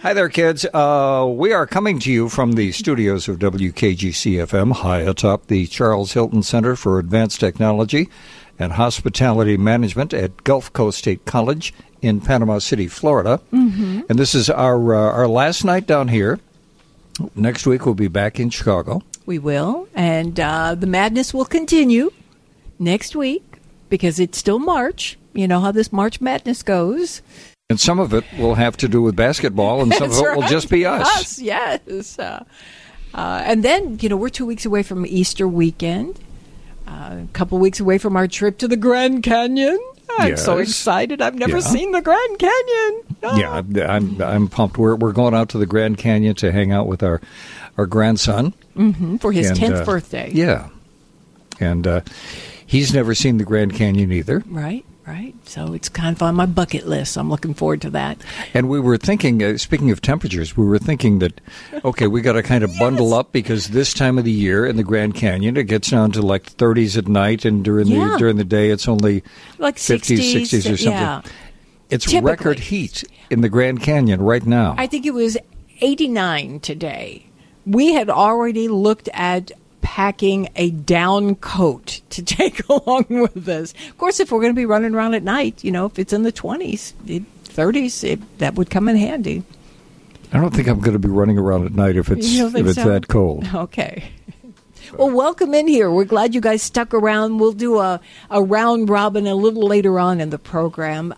Hi there, kids. We are coming to you from the studios of WKGC-FM, high atop the Charles Hilton Center for Advanced Technology and Hospitality Management at Gulf Coast State College in Panama City, Florida. Mm-hmm. And this is our last night down here. Next week we'll be back in Chicago. We will, and the madness will continue next week because it's still March. You know how this March Madness goes. And some of it will have to do with basketball, and some of it will just be us. Yes. And then, we're 2 weeks away from Easter weekend, a couple weeks away from our trip to the Grand Canyon. I'm so excited. I've never seen the Grand Canyon. Oh. Yeah, I'm pumped. We're going out to the Grand Canyon to hang out with our grandson. Mm-hmm, for his 10th birthday. Yeah. And he's never seen the Grand Canyon either. Right. So it's kind of on my bucket list. I'm looking forward to that. And we were thinking, speaking of temperatures, we were thinking that, okay, we got to kind of bundle up because this time of the year in the Grand Canyon, it gets down to like 30s at night, and during the day it's only like 50s, 60s or something. Yeah. It's typically record heat in the Grand Canyon right now. I think it was 89 today. We had already looked at packing a down coat to take along with us. Of course, if we're going to be running around at night, if it's in the 20s, 30s, that would come in handy. I don't think I'm going to be running around at night if it's that cold. Okay. Well, welcome in here. We're glad you guys stuck around. We'll do a round robin a little later on in the program.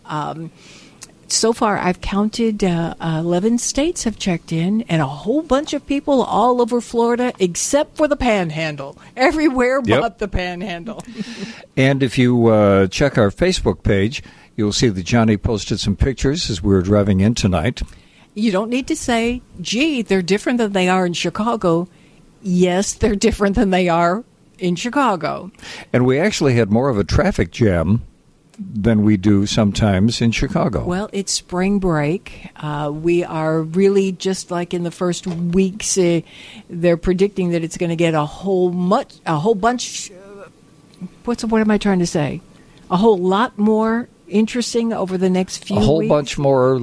So far, I've counted 11 states have checked in, and a whole bunch of people all over Florida, except for the Panhandle. Everywhere but the Panhandle. And if you check our Facebook page, you'll see that Johnny posted some pictures as we were driving in tonight. You don't need to say, gee, they're different than they are in Chicago. Yes, they're different than they are in Chicago. And we actually had more of a traffic jam than we do sometimes in Chicago. Well, it's spring break. We are really just like in the first weeks. They're predicting that it's going to get a whole bunch. What am I trying to say? A whole lot more interesting over the next few weeks. A whole bunch more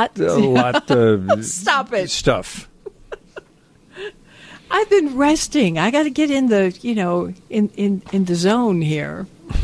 Stop it. Stuff. I've been resting. I got to get in the in the zone here.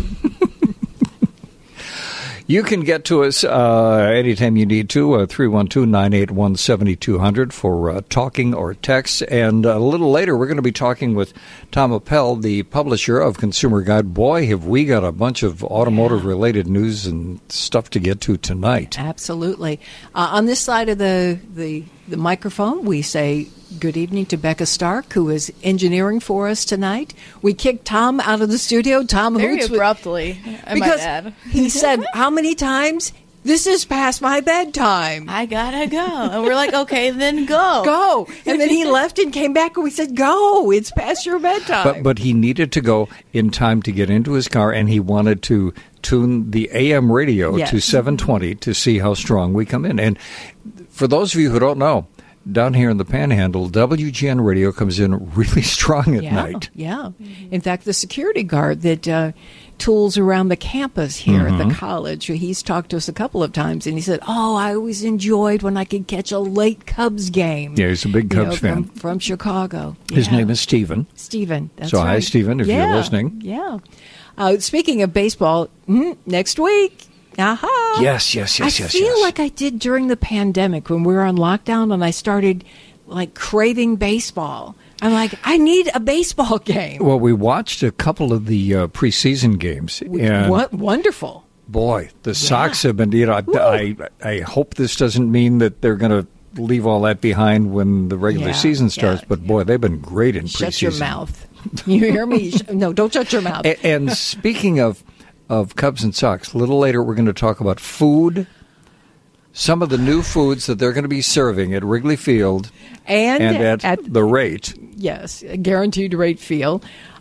You can get to us anytime you need to, 312-981-7200 for talking or text. And a little later, we're going to be talking with Tom Appel, the publisher of Consumer Guide. Boy, have we got a bunch of automotive-related news and stuff to get to tonight. Absolutely. On this side of the microphone, we say good evening to Becca Stark, who is engineering for us tonight. We kicked Tom out of the studio. Tom very Hoots abruptly, I might add. He said, how many times? This is past my bedtime. I gotta go. And we're like, okay, then go. Go. And then he left and came back and we said, go. It's past your bedtime. But he needed to go in time to get into his car, and he wanted to tune the AM radio to 720 to see how strong we come in. And for those of you who don't know, down here in the Panhandle, WGN radio comes in really strong at night. Yeah. In fact, the security guard that tools around the campus here at the college, he's talked to us a couple of times, and he said, I always enjoyed when I could catch a late Cubs game. Yeah, he's a big Cubs fan. From Chicago. His name is Stephen. Stephen, that's right. So hi, Stephen, if you're listening. Yeah. Speaking of baseball, next week. Aha. Yes. I feel like I did during the pandemic when we were on lockdown and I started craving baseball. I'm like, I need a baseball game. Well, we watched a couple of the preseason games. And what wonderful. Boy, the Sox have been, I hope this doesn't mean that they're going to leave all that behind when the regular season starts, but boy, they've been great in preseason. Shut your mouth. You hear me? No, don't shut your mouth. And speaking of Cubs and Sox, a little later we're going to talk about food, some of the new foods that they're going to be serving at Wrigley Field and at the rate. Yes, a guaranteed rate field.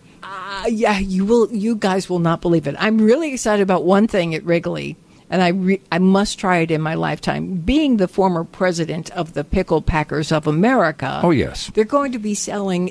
You guys will not believe it. I'm really excited about one thing at Wrigley, and I must try it in my lifetime. Being the former president of the Pickle Packers of America. Oh, yes. They're going to be selling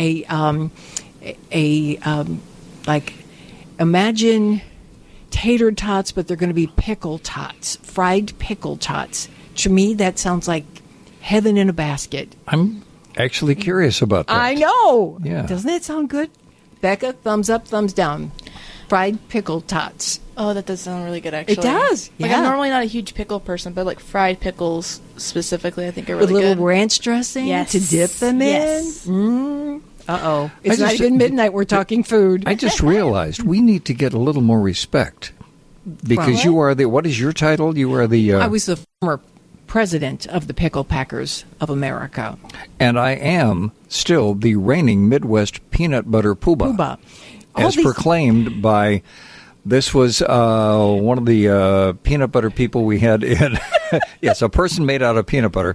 imagine tater tots, but they're going to be pickle tots, fried pickle tots. To me, that sounds like Heaven in a basket. I'm actually curious about that. I know. Yeah. Doesn't it sound good? Becca, thumbs up, thumbs down. Fried pickle tots. Oh, that does sound really good, actually. It does. Like, yeah. I'm normally not a huge pickle person, but like fried pickles specifically, I think are With really little good. ranch dressing Yes. to dip them Yes. in. Uh-oh. It's I not just- even midnight. We're talking food. I just realized we need to get a little more respect because From? you are the. What is your title? You are the. I was the former president of the Pickle Packers of America. And I am still the reigning Midwest peanut butter poobah. Poobah. All As these- proclaimed by. This was one of the peanut butter people we had in. Yes, a person made out of peanut butter.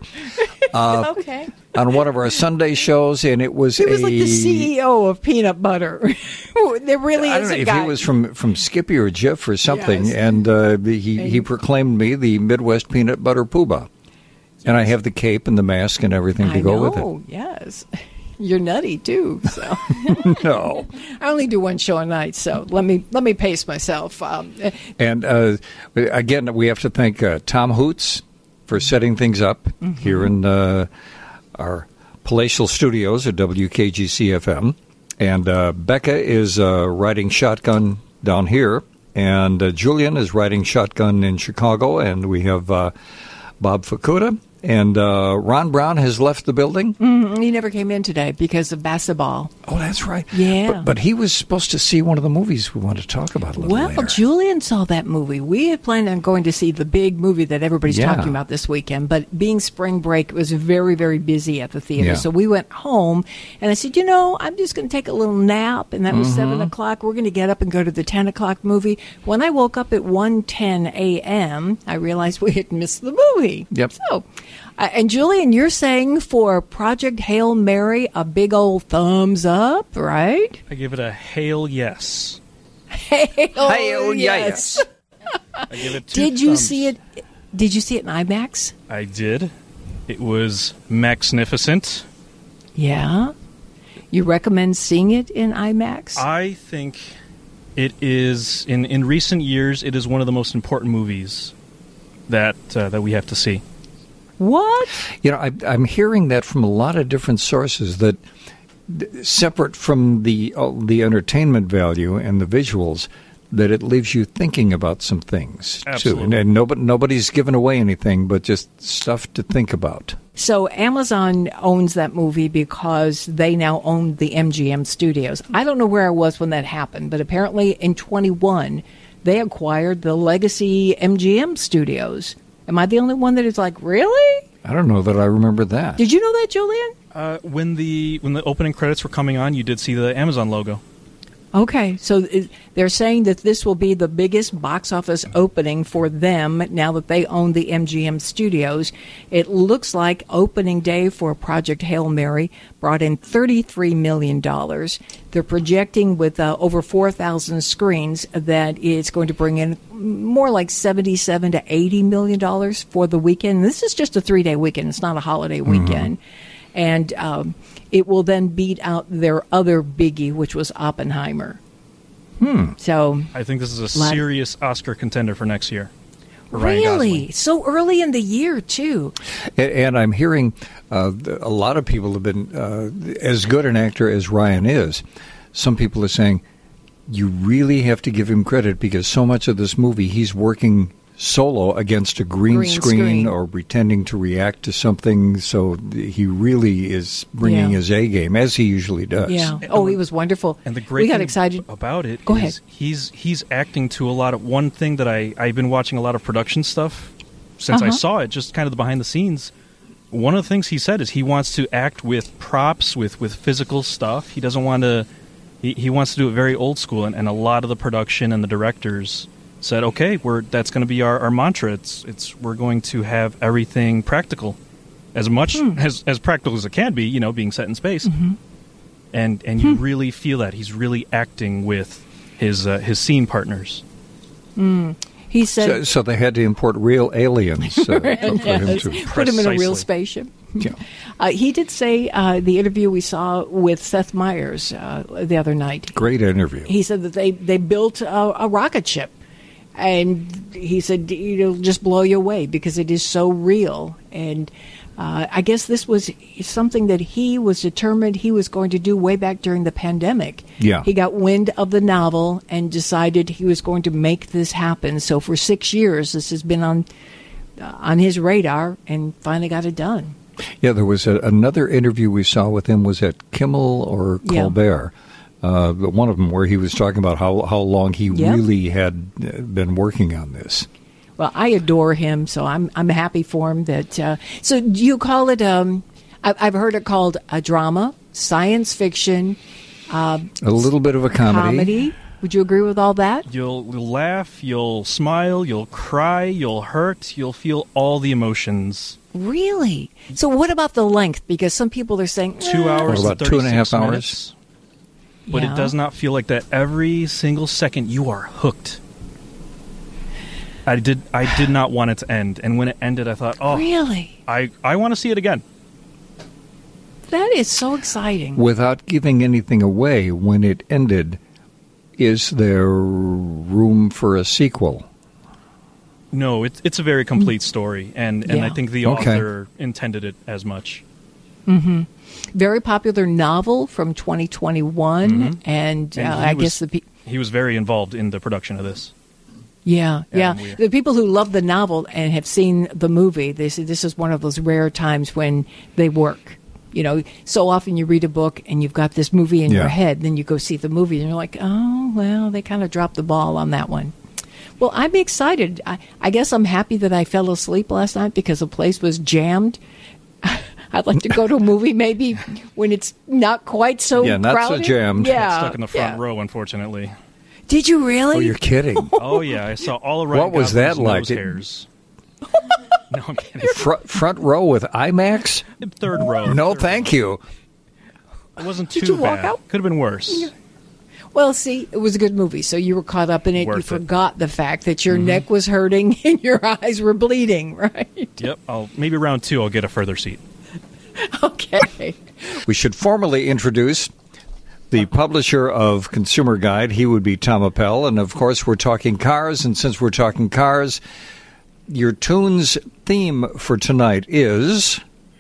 Okay. On one of our Sunday shows, and it was He was like the CEO of peanut butter. There really I is don't know a if guy. he was from Skippy or Jif or something, Yes. and he proclaimed me the Midwest peanut butter poobah. And I have the cape and the mask and everything to I go know, with yes. You're nutty too. So it. No. I only do one show a night, so let me pace myself. And again, we have to thank Tom Hoots for setting things up here in our palatial studios at WKGC-FM. And Becca is riding shotgun down here, and Julian is riding shotgun in Chicago, and we have Bob Fukuda. And Ron Brown has left the building. He never came in today because of basketball. Oh, that's right. Yeah. But he was supposed to see one of the movies we want to talk about a little Well, later. Julian saw that movie. We had planned on going to see the big movie that everybody's Yeah. talking about this weekend, but being spring break, it was very, very busy at the theater. Yeah. So we went home, and I said, I'm just going to take a little nap, and that was 7 o'clock. We're going to get up and go to the 10 o'clock movie. When I woke up at 1:10 a.m., I realized we had missed the movie. Yep. So, and Julian, you're saying for Project Hail Mary, a big old thumbs up, right? I give it a hail yes. Hail yes. I give it 2 Did you thumbs. see it? Did you see it in IMAX? I did. It was magnificent. Yeah. You recommend seeing it in IMAX? I think it is, in recent years, it is one of the most important movies that we have to see. What? I'm hearing that from a lot of different sources that separate from the entertainment value and the visuals, that it leaves you thinking about some things Absolutely. too. And nobody's given away anything, but just stuff to think about. So Amazon owns that movie because they now own the MGM studios. I don't know where I was when that happened, but apparently in 21 they acquired the legacy MGM studios. Am I the only one that is like, really? I don't know that I remember that. Did you know that, Julian? When the opening credits were coming on, you did see the Amazon logo. Okay, so they're saying that this will be the biggest box office opening for them now that they own the MGM studios. It looks like opening day for Project Hail Mary brought in $33 million. They're projecting with over 4,000 screens that it's going to bring in more like $77 to $80 million for the weekend. This is just a 3-day weekend. It's not a holiday weekend. And it will then beat out their other biggie, which was Oppenheimer. So I think this is a serious Oscar contender for next year. For Ryan really, Gosling. so early in the year too. And I'm hearing a lot of people have been, as good an actor as Ryan is, some people are saying, you really have to give him credit because so much of this movie he's working solo against a green screen or pretending to react to something, so he really is bringing his A game, as he usually does. Yeah. Oh, he was wonderful. And the great we got thing excited about it Go is ahead. he's acting to a lot of one thing that I've been watching a lot of production stuff since I saw it, just kind of the behind the scenes. One of the things he said is he wants to act with props, with physical stuff. He doesn't want to. He wants to do it very old school, and a lot of the production and the directors said, "Okay, that's going to be our mantra. We're going to have everything practical, as much as practical as it can be. Being set in space, and you really feel that he's really acting with his scene partners." He said, So they had to import real aliens for him to. put him in a real Precisely. spaceship. Yeah. He did say the interview we saw with Seth Meyers the other night. Great interview. He said that they built a rocket ship, and he said it'll just blow you away because it is so real. And I guess this was something that he was determined he was going to do way back during the pandemic. Yeah. He got wind of the novel and decided he was going to make this happen. So for 6 years, this has been on his radar, and finally got it done. Yeah, there was another interview we saw with him was at Kimmel or Colbert. One of them where he was talking about how long he really had been working on this. Well, I adore him, so I'm happy for him. That so do you call it? I've heard it called a drama, science fiction, a little bit of a comedy. Would you agree with all that? You'll laugh, you'll smile, you'll cry, you'll hurt, you'll feel all the emotions. Really? So what about the length? Because some people are saying 2 hours, about 36 2.5 hours. minutes. But it does not feel like that. Every single second, you are hooked. I did not want it to end, and when it ended, I thought, oh, really? I want to see it again. That is so exciting. Without giving anything away, when it ended, is there room for a sequel? No, it's a very complete story, and I think the author intended it as much. Mm-hmm. Very popular novel from 2021, and I guess he was very involved in the production of this. Yeah. The people who love the novel and have seen the movie, they say this is one of those rare times when they work. You know, so often you read a book and you've got this movie in your head, then you go see the movie and you're like, oh, well, they kind of dropped the ball on that one. Well, I'm excited. I guess I'm happy that I fell asleep last night because the place was jammed. I'd like to go to a movie maybe when it's not quite so not crowded. So jammed. Yeah, stuck in the front row, unfortunately. Did you really? Oh, you're kidding. Oh, yeah. I saw all around. What was that like? Hairs. No, I'm kidding. Front row with IMAX? Third row. No, thank you. It wasn't too Did you bad. walk out? Could have been worse. Well, see, it was a good movie, so you were caught up in it. You forgot the fact that your neck was hurting and your eyes were bleeding, right? Yep. Maybe round 2 I'll get a further seat. Okay. We should formally introduce the publisher of Consumer Guide. He would be Tom Appel, and of course we're talking cars, and since we're talking cars, your tunes theme for tonight is...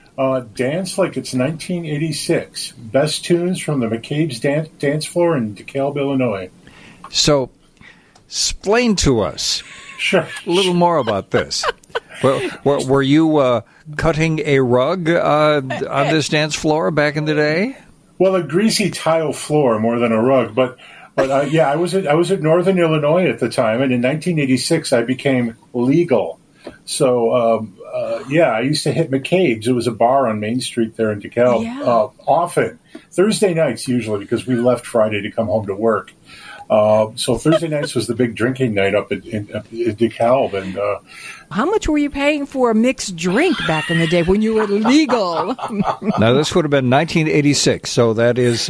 Dance Like It's 1986. Best tunes from the McCabe's dance floor in DeKalb, Illinois. So, explain to us a little more about this. Were you cutting a rug on this dance floor back in the day? Well, a greasy tile floor more than a rug, but I was at Northern Illinois at the time, and in 1986 I became legal. So I used to hit McCabe's. It was a bar on Main Street there in DeKalb. Often Thursday nights usually because we left Friday to come home to work. So Thursday nights was the big drinking night up in DeKalb. And how much were you paying for a mixed drink back in the day when you were legal? Now, this would have been 1986, so that is...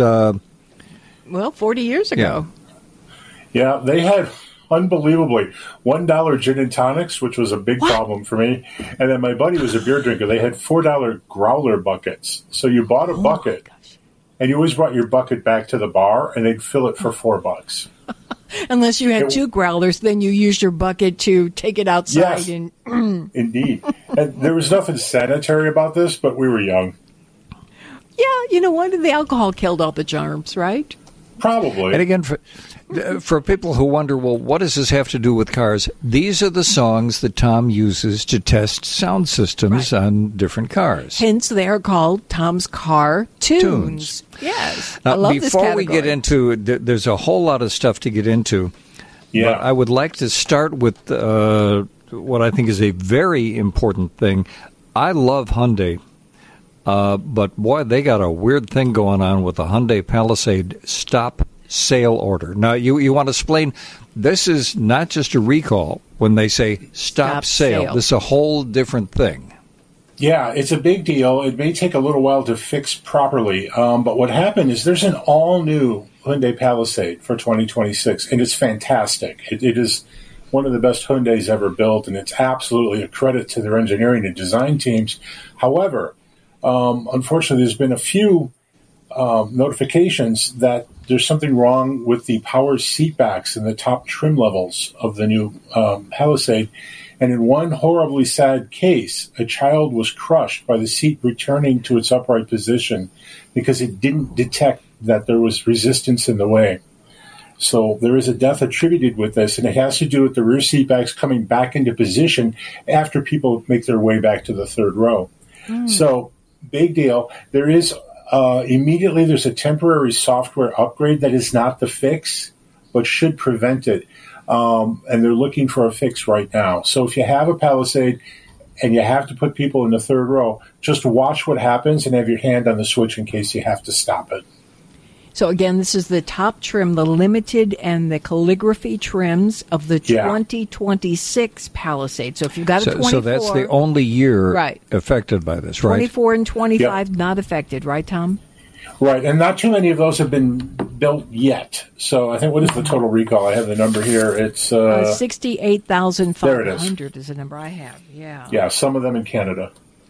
40 years ago. Yeah, they had, unbelievably, $1 gin and tonics, which was a big problem for me. And then my buddy was a beer drinker. They had $4 growler buckets. So you bought a bucket, and you always brought your bucket back to the bar, and they'd fill it for $4. Unless you had 2 growlers, then you used your bucket to take it outside. Yes, indeed. And there was nothing sanitary about this, but we were young. Yeah, you know what? The alcohol killed all the germs, right? Probably. And again, for people who wonder, well, what does this have to do with cars? These are the songs that Tom uses to test sound systems on different cars. Hence, they are called Tom's Car Tunes. Yes. Now, I love this category. Before we get into, there's a whole lot of stuff to get into. Yeah. But I would like to start with what I think is a very important thing. I love Hyundai. But, boy, they got a weird thing going on with the Hyundai Palisade stop sale order. Now, you want to explain, this is not just a recall when they say stop sale. This is a whole different thing. Yeah, it's a big deal. It may take a little while to fix properly. But what happened is there's an all-new Hyundai Palisade for 2026, and it's fantastic. It is one of the best Hyundais ever built, and it's absolutely a credit to their engineering and design teams. However, unfortunately, there's been a few notifications that there's something wrong with the power seat backs and the top trim levels of the new Palisade. And in one horribly sad case, a child was crushed by the seat returning to its upright position because it didn't detect that there was resistance in the way. So there is a death attributed with this, and it has to do with the rear seat backs coming back into position after people make their way back to the third row. So, big deal. There is immediately there's a temporary software upgrade that is not the fix, but should prevent it. And they're looking for a fix right now. So if you have a Palisade and you have to put people in the third row, just watch what happens and have your hand on the switch in case you have to stop it. So again, this is the top trim, the limited and the calligraphy trims of the 2026 Palisade. So if you've got a 24... So that's the only year right. affected by this, right? 24 and 25 not affected, right, Tom? Right, and not too many of those have been built yet. So I think, what is the total recall? I have the number here. It's 68,500 is the number I have, Yeah, some of them in Canada.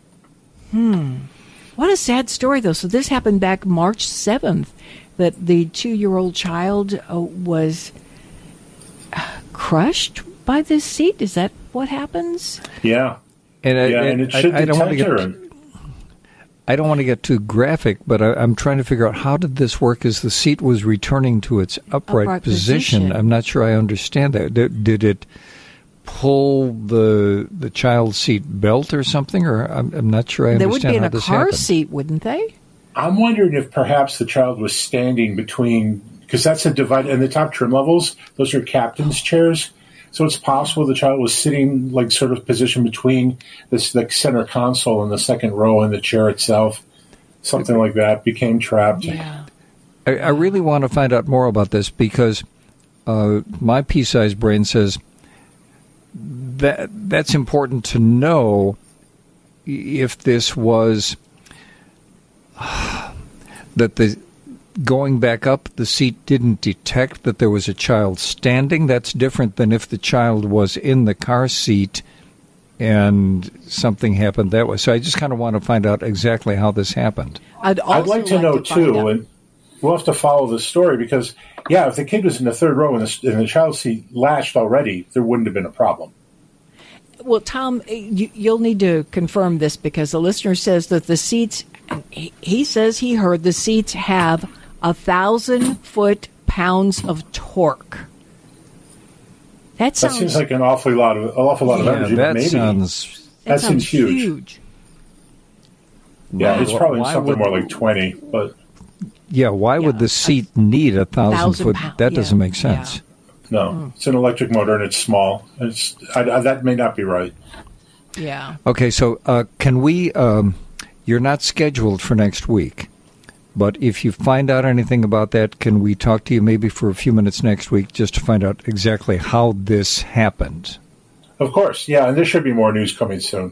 What a sad story, though. So this happened back March 7th, that the 2-year-old child was crushed by this seat. Is that what happens? Yeah. And it should detect her. I don't want to get too graphic, but I'm trying to figure out how did this work as the seat was returning to its upright position. I'm not sure I understand that. Did it pull the child's seat belt or something? Or I'm not sure I understand how this happened. They would be in a car seat, wouldn't they? I'm wondering if perhaps the child was standing between, because that's a divide, and the top trim levels, those are captain's chairs. So it's possible the child was sitting like sort of positioned between the center console and the second row and the chair itself. Something like that, became trapped. Yeah. I really want to find out more about this because my pea-sized brain says that's important to know if this was that the going back up, the seat didn't detect that there was a child standing. That's different than if the child was in the car seat and something happened that way. So I just kind of want to find out exactly how this happened. I'd like to know, too, and we'll have to follow the story because, if the kid was in the third row and the child's seat latched already, there wouldn't have been a problem. Well, Tom, you'll need to confirm this because the listener says that the seats, he says he heard the seats have 1,000 foot-pounds of torque. That seems like an awful lot of energy. That maybe that seems huge. Yeah, it's probably something more like 20. But why would the seat need 1,000 foot? That doesn't make sense. Yeah. No, it's an electric motor and it's small. That may not be right. Yeah. Okay, so can we? You're not scheduled for next week, but if you find out anything about that, can we talk to you maybe for a few minutes next week just to find out exactly how this happened? Of course, yeah, and there should be more news coming soon.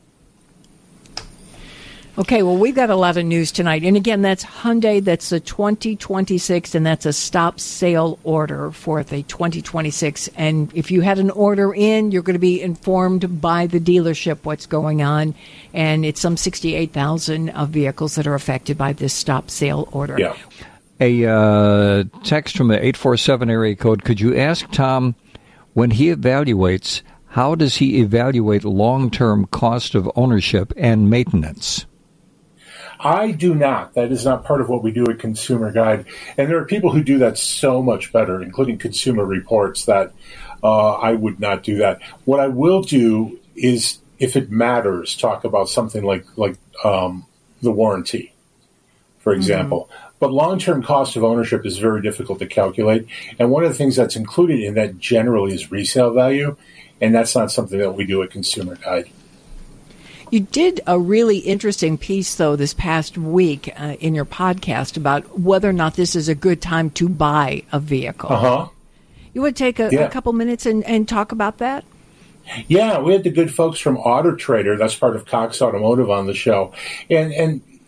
Okay, well, we've got a lot of news tonight. And again, that's Hyundai, that's the 2026, and that's a stop sale order for the 2026. And if you had an order in, you're going to be informed by the dealership what's going on. And it's some 68,000 of vehicles that are affected by this stop sale order. Yeah. A text from the 847 area code. Could you ask Tom, when he evaluates, how does he evaluate long-term cost of ownership and maintenance? I do not. That is not part of what we do at Consumer Guide. And there are people who do that so much better, including Consumer Reports, that I would not do that. What I will do is, if it matters, talk about something like the warranty, for example. Mm-hmm. But long-term cost of ownership is very difficult to calculate. And one of the things that's included in that generally is resale value. And that's not something that we do at Consumer Guide. You did a really interesting piece, though, this past week in your podcast about whether or not this is a good time to buy a vehicle. Uh-huh. You want to take a couple minutes and talk about that? Yeah, we had the good folks from Auto Trader, that's part of Cox Automotive, on the show. And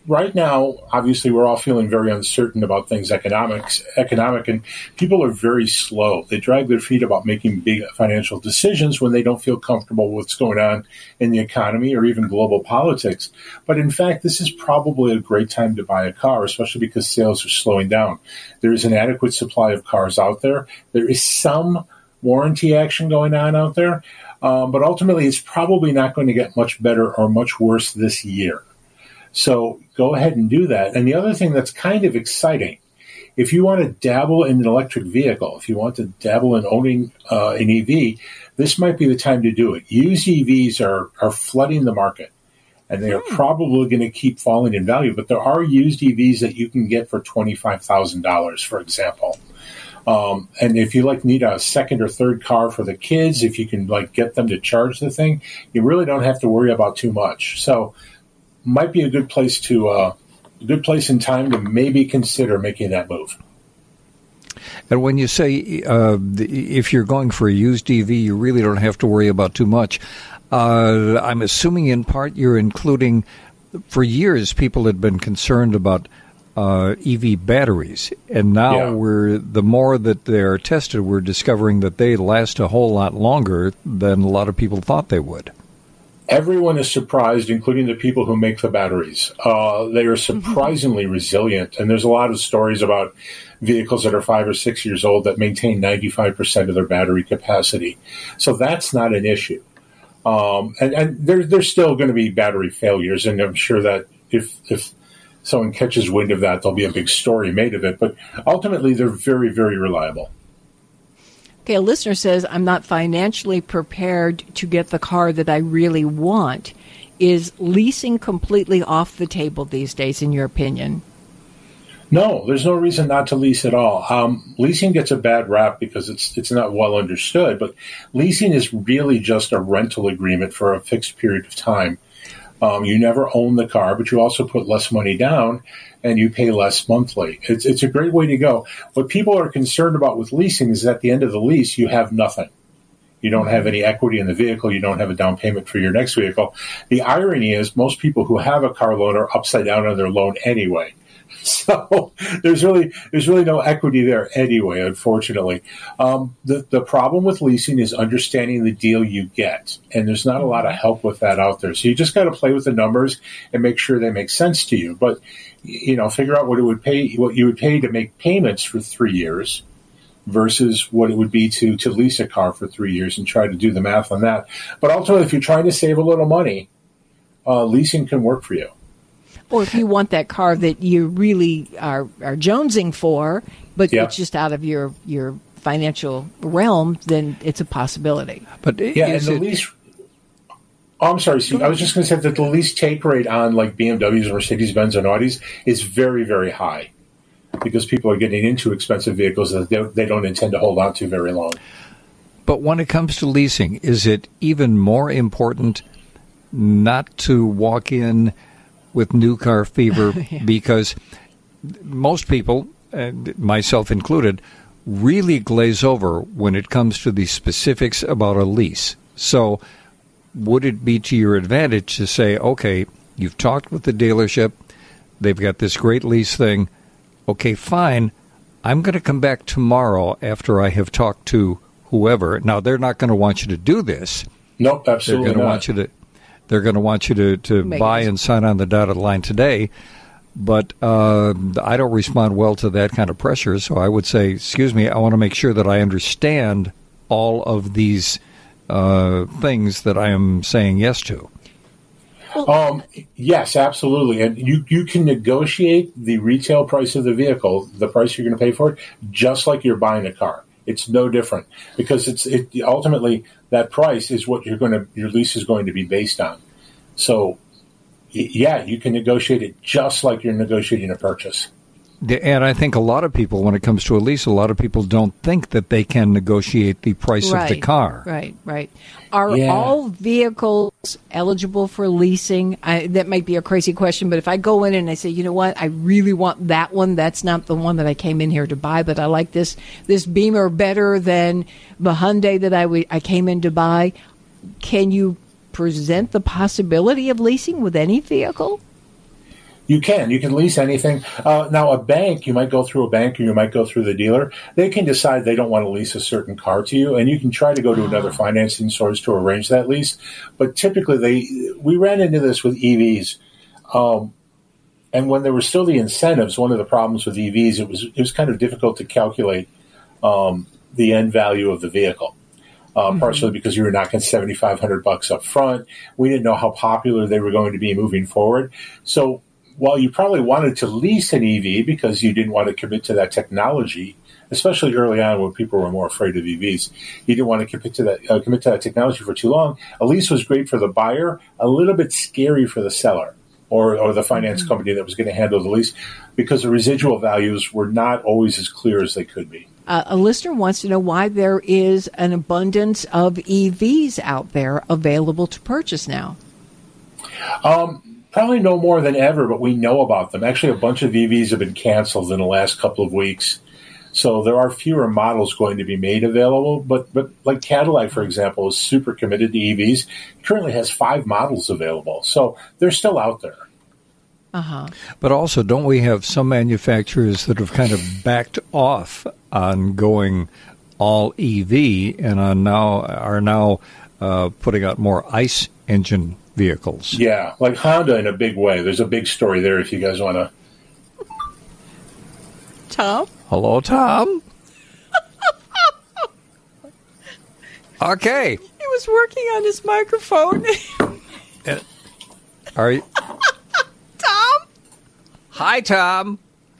right now, obviously, we're all feeling very uncertain about things economic, and people are very slow. They drag their feet about making big financial decisions when they don't feel comfortable with what's going on in the economy or even global politics. But in fact, this is probably a great time to buy a car, especially because sales are slowing down. There is an adequate supply of cars out there. There is some warranty action going on out there, but ultimately, it's probably not going to get much better or much worse this year. So go ahead and do that. And the other thing that's kind of exciting, if you want to dabble in an electric vehicle, if you want to dabble in owning an EV, this might be the time to do it. Used EVs are flooding the market, and they are probably going to keep falling in value. But there are used EVs that you can get for $25,000, for example. And if you need a second or third car for the kids, if you can get them to charge the thing, you really don't have to worry about too much. So might be a good place in time to maybe consider making that move. And when you say if you're going for a used EV, you really don't have to worry about too much. I'm assuming in part you're including, for years, people had been concerned about EV batteries, and now the more that they're tested, we're discovering that they last a whole lot longer than a lot of people thought they would. Everyone is surprised, including the people who make the batteries. They are surprisingly resilient, and there's a lot of stories about vehicles that are 5 or 6 years old that maintain 95% of their battery capacity. So that's not an issue. And there's still going to be battery failures, and I'm sure that if someone catches wind of that, there'll be a big story made of it. But ultimately, they're very, very reliable. Okay, a listener says, I'm not financially prepared to get the car that I really want. Is leasing completely off the table these days, in your opinion? No, there's no reason not to lease at all. Leasing gets a bad rap because it's not well understood, but leasing is really just a rental agreement for a fixed period of time. You never own the car, but you also put less money down and you pay less monthly. It's a great way to go. What people are concerned about with leasing is at the end of the lease, you have nothing. You don't have any equity in the vehicle. You don't have a down payment for your next vehicle. The irony is most people who have a car loan are upside down on their loan anyway. So there's really no equity there anyway, unfortunately. The problem with leasing is understanding the deal you get, and there's not a lot of help with that out there. So you just got to play with the numbers and make sure they make sense to you. But figure out what you would pay to make payments for 3 years versus what it would be to lease a car for 3 years, and try to do the math on that. But ultimately, if you're trying to save a little money, leasing can work for you. Or if you want that car that you really are jonesing for, but it's just out of your financial realm, then it's a possibility. But and the lease. Oh, I'm sorry, Steve. I was just going to say that the lease take rate on BMWs, Mercedes-Benz, and Audis is very, very high because people are getting into expensive vehicles that they don't intend to hold on to very long. But when it comes to leasing, is it even more important not to walk in with new car fever? Because most people, and myself included, really glaze over when it comes to the specifics about a lease. So would it be to your advantage to say, okay, you've talked with the dealership, they've got this great lease thing, okay, fine, I'm going to come back tomorrow after I have talked to whoever. Now, they're not going to want you to do this. Nope, absolutely They're going to want you to buy and sign on the dotted line today. But I don't respond well to that kind of pressure. So I would say, excuse me, I want to make sure that I understand all of these things that I am saying yes to. Yes, absolutely. And you can negotiate the retail price of the vehicle, the price you're going to pay for it, just like you're buying a car. It's no different because ultimately that price is what your lease is going to be based on. So, yeah, you can negotiate it just like you're negotiating a purchase. And I think a lot of people, when it comes to a lease, a lot of people don't think that they can negotiate the price of the car. Right. Are all vehicles eligible for leasing? That might be a crazy question, but if I go in and I say, you know what, I really want that one. That's not the one that I came in here to buy, but I like this Beamer better than the Hyundai that I came in to buy. Can you present the possibility of leasing with any vehicle? You can lease anything. Now, a bank, you might go through a bank or you might go through the dealer. They can decide they don't want to lease a certain car to you, and you can try to go to another financing source to arrange that lease. But typically, we ran into this with EVs. And when there were still the incentives, one of the problems with EVs, it was kind of difficult to calculate the end value of the vehicle. Partially because you were knocking $7,500 up front. We didn't know how popular they were going to be moving forward. So while you probably wanted to lease an EV because you didn't want to commit to that technology, especially early on when people were more afraid of EVs, you didn't want to commit to that technology for too long. A lease was great for the buyer, a little bit scary for the seller or the finance company that was going to handle the lease because the residual values were not always as clear as they could be. A listener wants to know why there is an abundance of EVs out there available to purchase now. Probably no more than ever, but we know about them. Actually, a bunch of EVs have been canceled in the last couple of weeks. So there are fewer models going to be made available. But like Cadillac, for example, is super committed to EVs. It currently has 5 models available. So they're still out there. But also, don't we have some manufacturers that have kind of backed off on going all EV and are now putting out more ICE engine vehicles? Yeah, like Honda in a big way. There's a big story there if you guys want to. Tom? Hello, Tom. Okay. He was working on his microphone. Are you? Tom? Hi, Tom.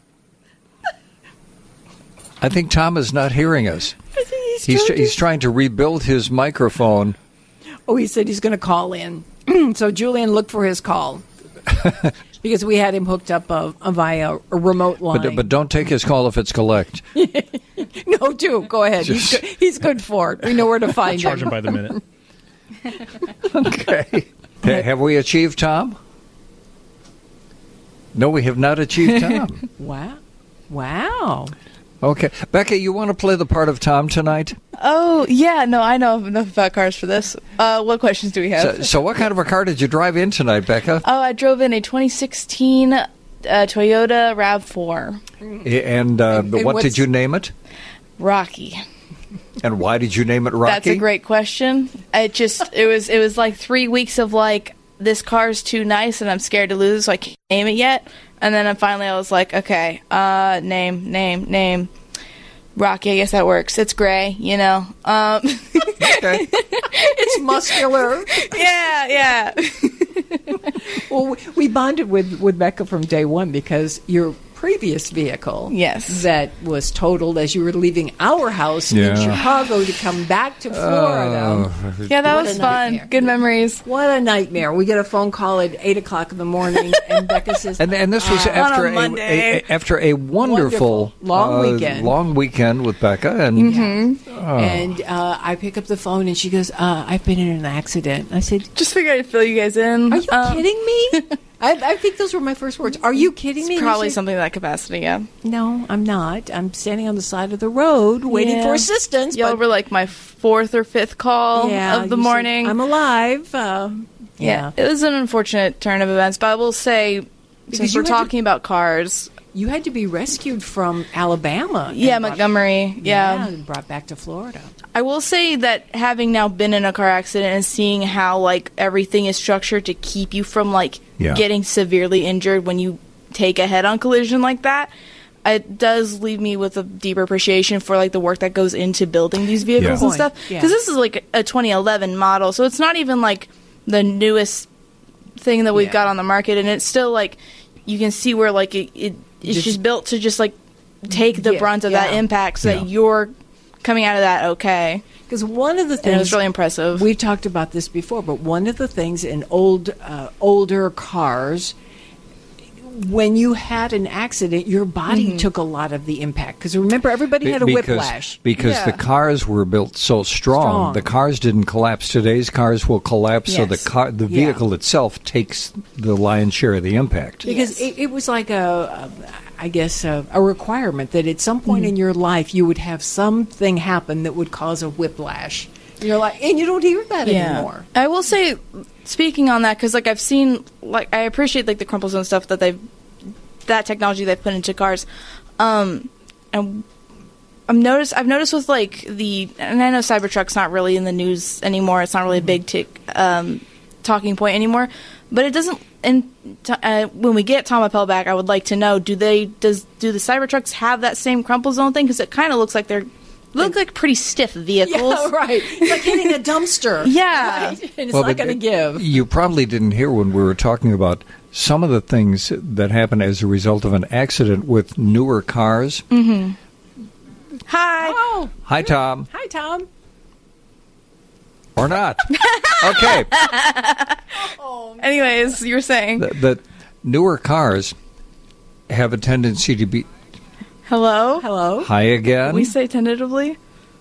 I think Tom is not hearing us. I think He's trying to rebuild his microphone. Oh, he said he's going to call in. So Julian, look for his call. Because we had him hooked up via a remote line. But don't take his call if it's collect. No, do. Go ahead. He's good for it. We know where to find him. Charge him by the minute. Okay. Have we achieved Tom? No, we have not achieved Tom. Wow. Okay. Becca, you want to play the part of Tom tonight? Oh, yeah. No, I know enough about cars for this. What questions do we have? So what kind of a car did you drive in tonight, Becca? Oh, I drove in a 2016 Toyota RAV4. And what did you name it? Rocky. And why did you name it Rocky? That's a great question. It was like 3 weeks of like, this car's too nice and I'm scared to lose, so I can't name it yet. And then I was like, okay, name. Rocky, I guess that works. It's gray, you know. Okay. It's muscular. Yeah. Well, we bonded with Becca from day one because your previous vehicle that was totaled as you were leaving our house in Chicago to come back to Florida. Yeah, that was fun. Nightmare. Good memories. What a nightmare. We get a phone call at 8 o'clock in the morning and Becca says... And this was after a wonderful long weekend with Becca. And, and I pick up the phone and she goes, I've been in an accident. I said... Just figured I'd fill you guys in. Are you kidding me? I think those were my first words. Are you kidding me? Probably something of that capacity, yeah. No, I'm not. I'm standing on the side of the road waiting for assistance. Y'all were like my 4th or 5th call of the morning. I'm alive. Yeah, it was an unfortunate turn of events, but I will say, since we're talking about cars... You had to be rescued from Alabama. Yeah, Montgomery. Yeah. And brought back to Florida. I will say that having now been in a car accident and seeing how, like, everything is structured to keep you from, like, getting severely injured when you take a head-on collision like that, it does leave me with a deeper appreciation for, like, the work that goes into building these vehicles and stuff. Because this is, like, a 2011 model, so it's not even, like, the newest thing that we've got on the market, and it's still, like, you can see where, like, it's just built to just, like, take the brunt of that impact so that you're coming out of that okay. Because one of the things... And it was really impressive. We've talked about this before, but one of the things in older cars, when you had an accident, your body took a lot of the impact. Because remember, everybody had a whiplash. Because the cars were built so strong. The cars didn't collapse. Today's cars will collapse, so the vehicle itself takes the lion's share of the impact. Because it was like a requirement that at some point in your life you would have something happen that would cause a whiplash. You're like, and you don't hear that anymore. I will say, speaking on that, because like I've seen, like I appreciate like the crumples and stuff that they've that technology they've put into cars. And I've noticed with like and I know Cybertruck's not really in the news anymore. It's not really a big talking point anymore. But it doesn't. And when we get Tom Appel back, I would like to know: do the Cybertrucks have that same crumple zone thing? Because it kind of looks like look like pretty stiff vehicles. Yeah, right. It's like hitting a dumpster. Yeah, right? And it's not going to give. You probably didn't hear when we were talking about some of the things that happen as a result of an accident with newer cars. Mm-hmm. Hi. Oh. Hi, Tom. Hi, Tom. Or not. Okay. Anyways, you were saying that newer cars have a tendency to be... Hello? Hello? Hi again? We say tentatively?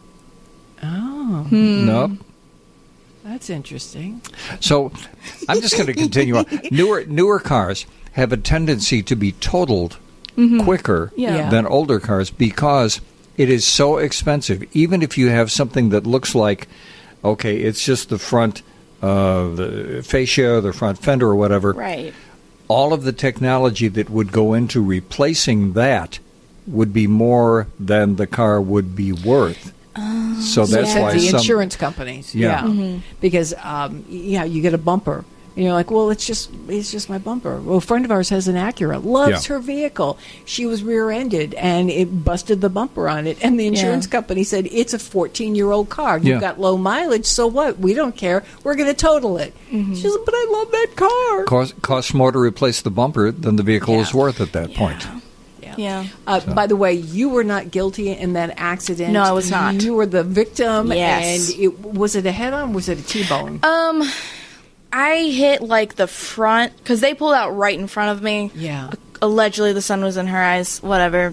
Oh. Nope. That's interesting. So I'm just going to continue on. Newer cars have a tendency to be totaled quicker than older cars because it is so expensive. Even if you have something that looks like, okay, it's just the front the fascia, the front fender or whatever. Right. All of the technology that would go into replacing that would be more than the car would be worth. So that's why the insurance companies, because you get a bumper, and you're like, well, it's just my bumper. Well, a friend of ours has an Acura, loves her vehicle. She was rear-ended, and it busted the bumper on it, and the insurance company said it's a 14-year-old car. You've got low mileage, so what? We don't care. We're going to total it. She said, but I love that car. Costs more to replace the bumper than the vehicle is worth at that point. Yeah. By the way, you were not guilty in that accident. No, I was not. You were the victim. Yes. And was it a head-on? Was it a T-bone? I hit like the front because they pulled out right in front of me. Yeah. Allegedly, the sun was in her eyes. Whatever.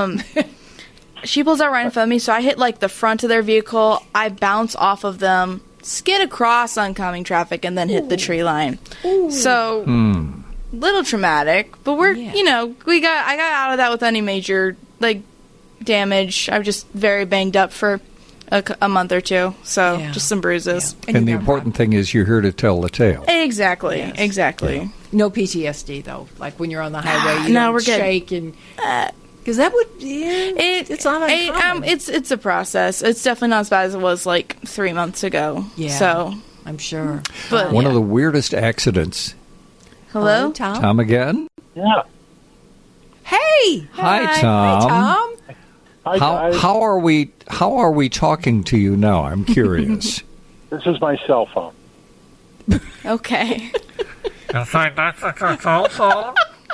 She pulls out right in front of me, so I hit like the front of their vehicle. I bounce off of them, skid across oncoming traffic, and then hit the tree line. Ooh. So. Little traumatic, but I got out of that with any major damage. I was just very banged up for a month or two, so just some bruises. Yeah. And the important thing is you're here to tell the tale. Exactly, yes. exactly. Yeah. No PTSD though. Like when you're on the highway, you no, don't we're good. shake and because that would it's not uncommon. It's a process. It's definitely not as bad as it was like 3 months ago. Yeah, so I'm sure. But one of the weirdest accidents. Hello, Tom. Tom again? Yeah. Hey. Hi, Tom. Hi, Tom. Hi, guys. How are we talking to you now? I'm curious. This is my cell phone. Okay. You think that's a cell phone?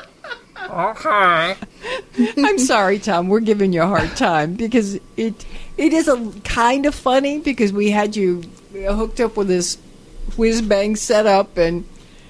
Okay. I'm sorry, Tom. We're giving you a hard time because it is a kind of funny because we had you hooked up with this whiz-bang setup and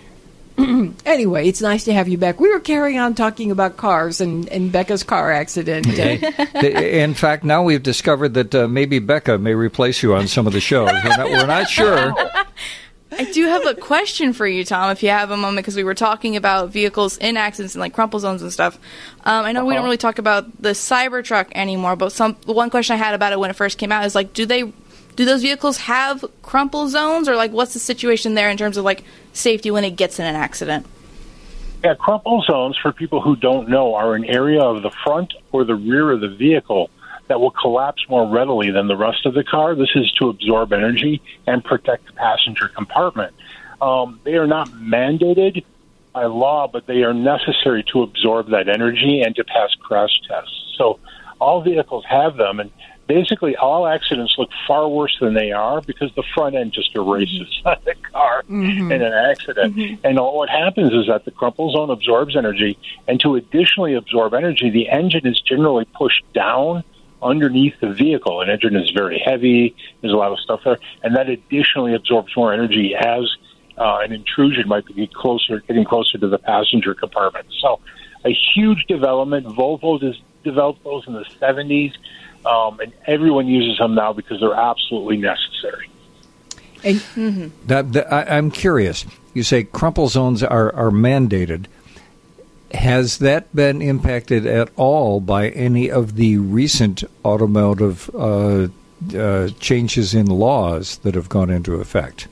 anyway, it's nice to have you back. We were carrying on talking about cars and Becca's car accident. In fact, now we've discovered that maybe Becca may replace you on some of the shows. We're not sure. I do have a question for you, Tom, if you have a moment, because we were talking about vehicles in accidents and like crumple zones and stuff. I know we don't really talk about the Cybertruck anymore, but one question I had about it when it first came out is like, do those vehicles have crumple zones, or like what's the situation there in terms of like safety when it gets in an accident? Yeah, crumple zones, for people who don't know, are an area of the front or the rear of the vehicle that will collapse more readily than the rest of the car. This is to absorb energy and protect the passenger compartment. They are not mandated by law, but they are necessary to absorb that energy and to pass crash tests. So all vehicles have them, and basically all accidents look far worse than they are because the front end just erases the car in an accident. And what happens is that the crumple zone absorbs energy, and to additionally absorb energy, the engine is generally pushed down underneath the vehicle. An engine is very heavy, there's a lot of stuff there, and that additionally absorbs more energy as an intrusion might be getting closer to the passenger compartment. So a huge development. Volvo has developed those in the 70s. And everyone uses them now because they're absolutely necessary. And, I'm curious. You say crumple zones are mandated. Has that been impacted at all by any of the recent automotive changes in laws that have gone into effect?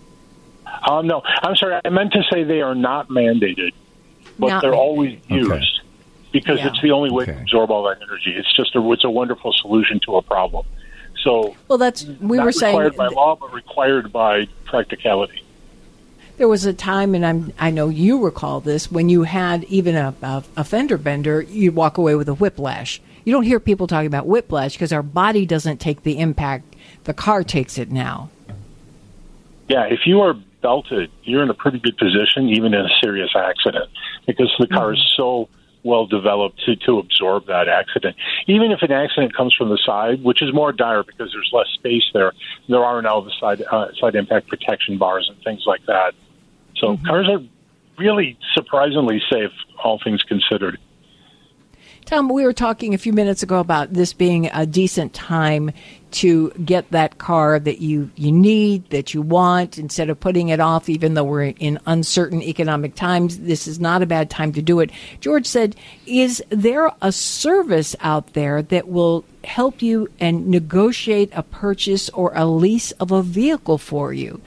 No, I'm sorry. I meant to say they are not mandated, but they're always used. because it's the only way to absorb all that energy. It's just it's a wonderful solution to a problem. So, well, that's we were saying required by law, but required by practicality. There was a time, and I know you recall this, when you had even a fender bender, you'd walk away with a whiplash. You don't hear people talking about whiplash because our body doesn't take the impact. The car takes it now. Yeah, if you are belted, you're in a pretty good position, even in a serious accident, because the car is so well developed to absorb that accident. Even if an accident comes from the side, which is more dire because there's less space there are now the side impact protection bars and things like that. So cars are really surprisingly safe, all things considered. Tom, we were talking a few minutes ago about this being a decent time to get that car that you need, that you want, instead of putting it off, even though we're in uncertain economic times. This is not a bad time to do it. George said, is there a service out there that will help you and negotiate a purchase or a lease of a vehicle for you?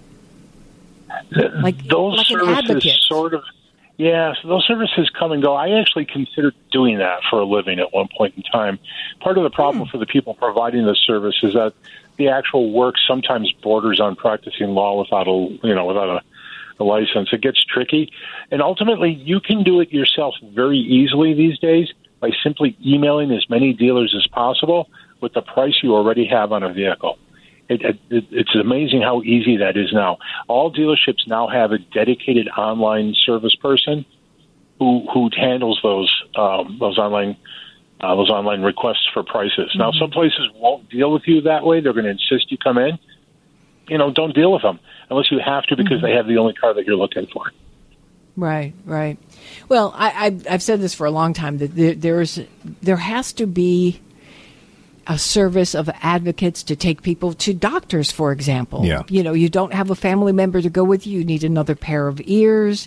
Those services sort of... Yeah, so those services come and go. I actually considered doing that for a living at one point in time. Part of the problem for the people providing the service is that the actual work sometimes borders on practicing law without a license. It gets tricky, and ultimately, you can do it yourself very easily these days by simply emailing as many dealers as possible with the price you already have on a vehicle. It's amazing how easy that is now. All dealerships now have a dedicated online service person who handles those online requests for prices. Now, some places won't deal with you that way. They're going to insist you come in. Don't deal with them unless you have to because they have the only car that you're looking for. Right. Well, I've said this for a long time that there has to be a service of advocates to take people to doctors, for example. Yeah. You don't have a family member to go with you. You need another pair of ears.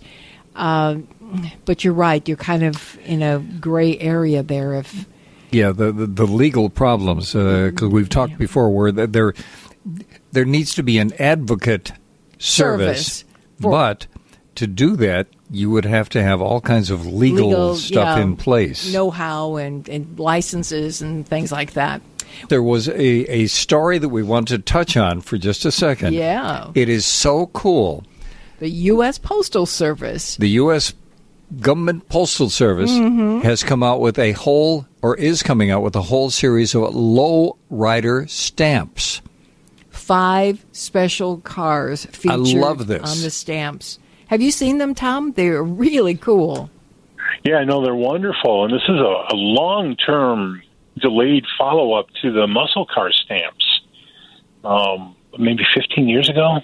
But you're right. You're kind of in a gray area there. The legal problems, because we've talked before, where there needs to be an advocate service but to do that, you would have to have all kinds of legal stuff in place. Know-how and licenses and things like that. There was a story that we want to touch on for just a second. Yeah. It is so cool. The U.S. Postal Service. The U.S. Government Postal Service has come out with is coming out with a whole series of low rider stamps. 5 special cars featured I love this. On the stamps. Have you seen them, Tom? They're really cool. Yeah, I know they're wonderful. And this is a long-term delayed follow-up to the muscle car stamps, maybe 15 years ago.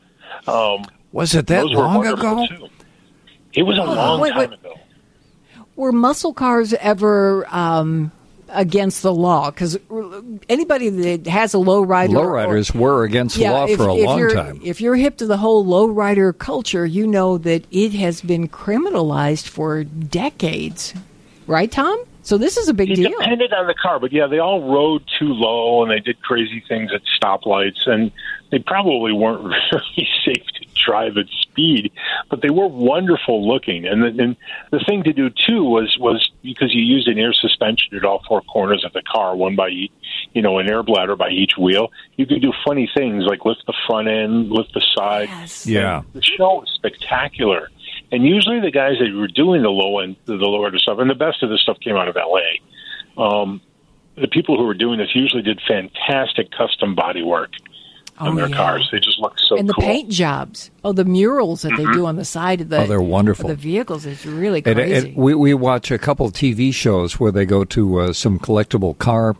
Was it that long ago? Too. It was a long time ago. Were muscle cars ever against the law? Because anybody that has a lowrider... Lowriders were against the law for a long time. If you're hip to the whole lowrider culture, you know that it has been criminalized for decades. Right, Tom? So this is a big deal. It depended on the car, but yeah, they all rode too low and they did crazy things at stoplights, and they probably weren't very safe to drive at speed, but they were wonderful looking. And the thing to do too was because you used an air suspension at all 4 corners of the car, one by each, an air bladder by each wheel. You could do funny things like lift the front end, lift the side. Yes. Yeah, the show was spectacular. And usually the guys that were doing the lower stuff, and the best of this stuff came out of L.A., the people who were doing this usually did fantastic custom body work on their cars. They just look so cool. And the paint jobs. The murals that they do on the side of they're wonderful. Of the vehicles. It's really crazy. And we watch a couple of TV shows where they go to some collectible car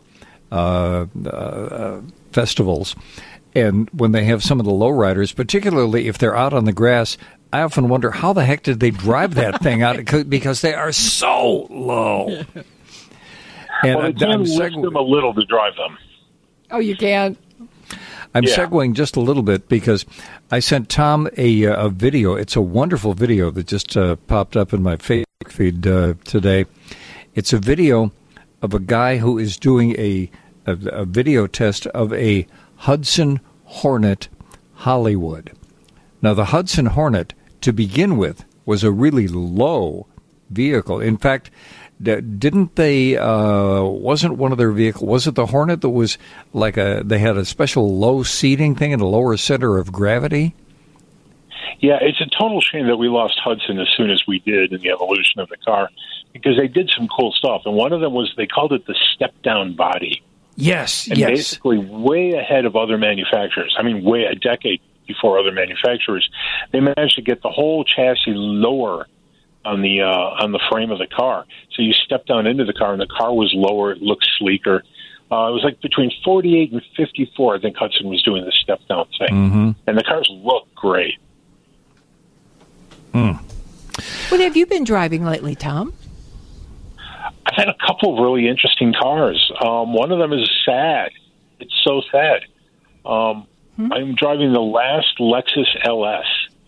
festivals. And when they have some of the lowriders, particularly if they're out on the grass, I often wonder how the heck did they drive that thing out, because they are so low. And well, you can lift them a little to drive them. Oh, you can? I'm segueing just a little bit because I sent Tom a video. It's a wonderful video that just popped up in my Facebook feed today. It's a video of a guy who is doing a video test of a Hudson Hornet Hollywood. Now, the Hudson Hornet, to begin with, was a really low vehicle. In fact, didn't they, wasn't one of their vehicles, was it the Hornet that was like they had a special low seating thing and a lower center of gravity? Yeah, it's a total shame that we lost Hudson as soon as we did in the evolution of the car, because they did some cool stuff. And one of them was, they called it the step-down body. Yes, and basically way ahead of other manufacturers. I mean, way a decade before other manufacturers. They managed to get the whole chassis lower on the frame of the car. So you step down into the car, and the car was lower. It looked sleeker. It was like between 48 and 54, I think Hudson was doing the step-down thing. Mm-hmm. And the cars look great. What have you been driving lately, Tom? I've had a couple of really interesting cars. One of them is sad. It's so sad. I'm driving the last Lexus LS.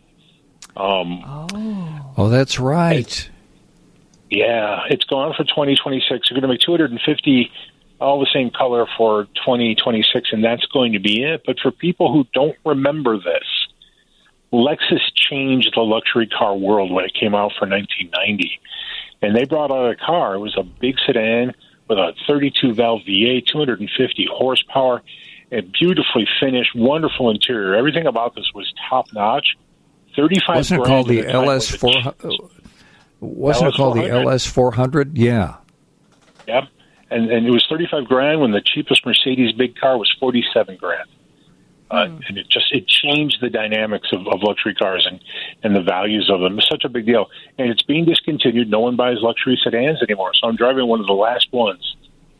Oh, that's right. It's gone for 2026. We're going to make 250, all the same color for 2026, and that's going to be it. But for people who don't remember this, Lexus changed the luxury car world when it came out for 1990. And they brought out a car. It was a big sedan with a 32-valve V8, 250 horsepower, and beautifully finished, wonderful interior. Everything about this was top-notch. 35 Wasn't it called the LS400? Wasn't it called the LS400? Yeah. Yep. And it was 35 grand when the cheapest Mercedes big car was 47 grand. And it changed the dynamics of luxury cars and the values of them. It's such a big deal. And it's being discontinued. No one buys luxury sedans anymore. So I'm driving one of the last ones.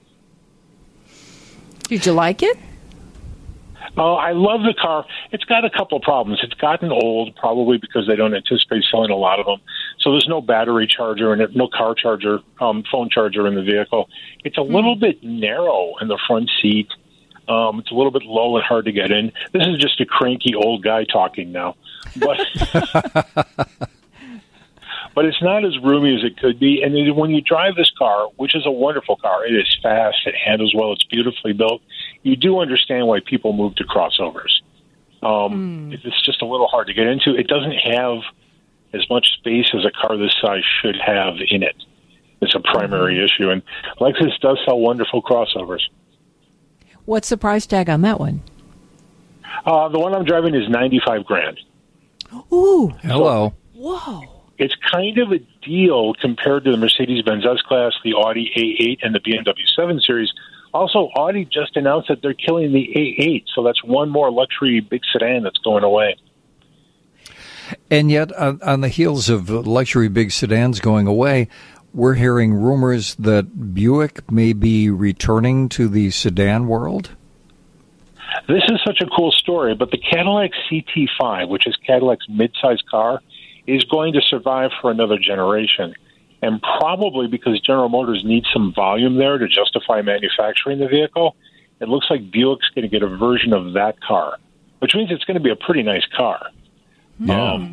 Did you like it? Oh, I love the car. It's got a couple of problems. It's gotten old, probably because they don't anticipate selling a lot of them. So there's no battery charger and no car charger, phone charger in the vehicle. It's a little bit narrow in the front seat. It's a little bit low and hard to get in. This is just a cranky old guy talking now. But but it's not as roomy as it could be. And when you drive this car, which is a wonderful car, it is fast, it handles well, it's beautifully built, you do understand why people move to crossovers. It's just a little hard to get into. It doesn't have as much space as a car this size should have in it. It's a primary issue. And Lexus does sell wonderful crossovers. What's the price tag on that one? The one I'm driving is 95 grand. Ooh. Hello. So, whoa. It's kind of a deal compared to the Mercedes-Benz S-Class, the Audi A8, and the BMW 7 Series. Also, Audi just announced that they're killing the A8, so that's one more luxury big sedan that's going away. And yet, on the heels of luxury big sedans going away, we're hearing rumors that Buick may be returning to the sedan world. This is such a cool story, but the Cadillac CT5, which is Cadillac's midsize car, is going to survive for another generation. And probably because General Motors needs some volume there to justify manufacturing the vehicle, it looks like Buick's going to get a version of that car, which means it's going to be a pretty nice car. Yeah.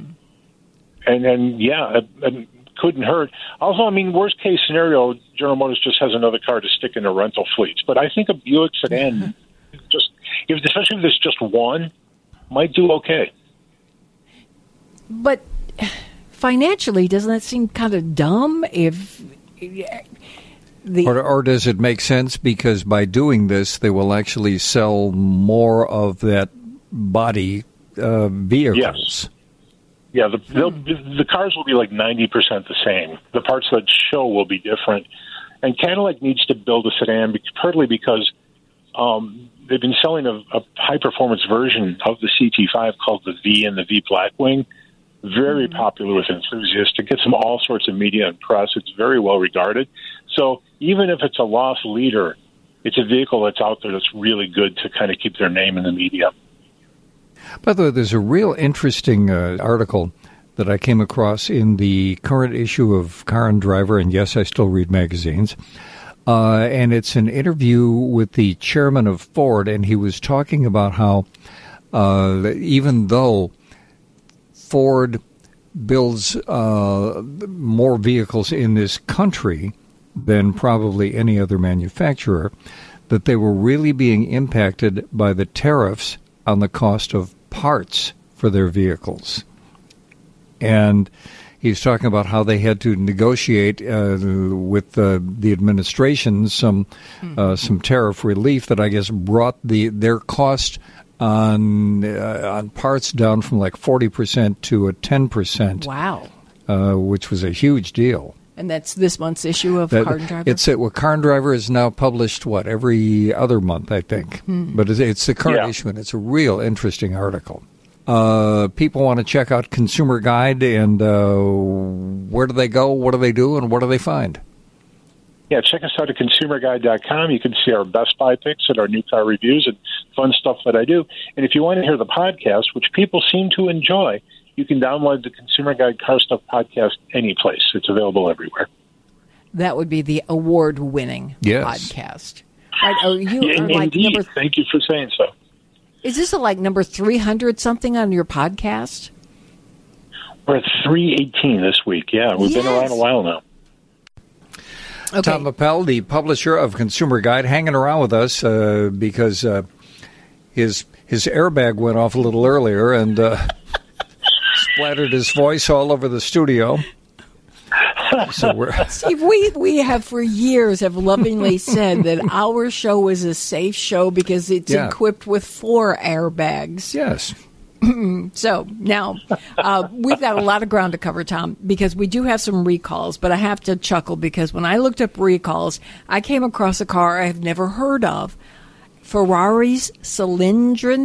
It couldn't hurt. Also, I mean, worst case scenario, General Motors just has another car to stick in the rental fleets. But I think a Buick sedan, especially if there's just one, might do okay. But financially, doesn't that seem kind of dumb? Or does it make sense because by doing this, they will actually sell more of that body vehicles? Yes. Yeah, the cars will be like 90% the same. The parts that show will be different. And Cadillac needs to build a sedan partly because they've been selling a high-performance version of the CT5 called the V and the V Blackwing. Very popular with enthusiasts. It gets them all sorts of media and press. It's very well regarded. So even if it's a lost leader, it's a vehicle that's out there that's really good to kind of keep their name in the media. By the way, there's a real interesting article that I came across in the current issue of Car and Driver, and yes, I still read magazines. And it's an interview with the chairman of Ford, and he was talking about how even though Ford builds more vehicles in this country than probably any other manufacturer, that they were really being impacted by the tariffs on the cost of parts for their vehicles. And he's talking about how they had to negotiate with the administration some tariff relief that I guess brought their cost on parts down from like 40% to a 10%. Wow. Which was a huge deal. And that's this month's issue of Car and Driver? Car and Driver is now published, every other month, I think. But it's the current issue, and it's a real interesting article. People want to check out Consumer Guide, and where do they go, what do they do, and what do they find? Yeah, check us out at consumerguide.com. You can see our Best Buy picks and our new car reviews and fun stuff that I do. And if you want to hear the podcast, which people seem to enjoy, you can download the Consumer Guide Car Stuff podcast any place. It's available everywhere. That would be the award-winning podcast. Right? Indeed. Thank you for saying so. Is this like number 300-something on your podcast? We're at 318 this week, yeah. We've been around a while now. Okay. Tom Appel, the publisher of Consumer Guide, hanging around with us because his airbag went off a little earlier and splattered his voice all over the studio. So Steve, we have for years have lovingly said that our show is a safe show because it's equipped with 4 airbags. Yes. So now we've got a lot of ground to cover, Tom, because we do have some recalls, but I have to chuckle because when I looked up recalls, I came across a car I have never heard of. Ferrari's Cylindra?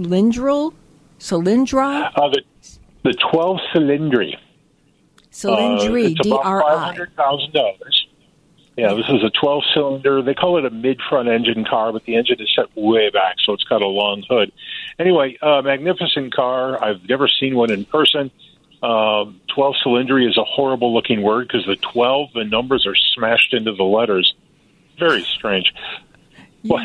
The 12 Cylindri. Cylindri, it's about $500,000. Yeah, this is a 12-cylinder. They call it a mid-front engine car, but the engine is set way back, so it's got a long hood. Anyway, magnificent car. I've never seen one in person. 12-cylindry is a horrible-looking word because the numbers are smashed into the letters. Very strange. Yeah.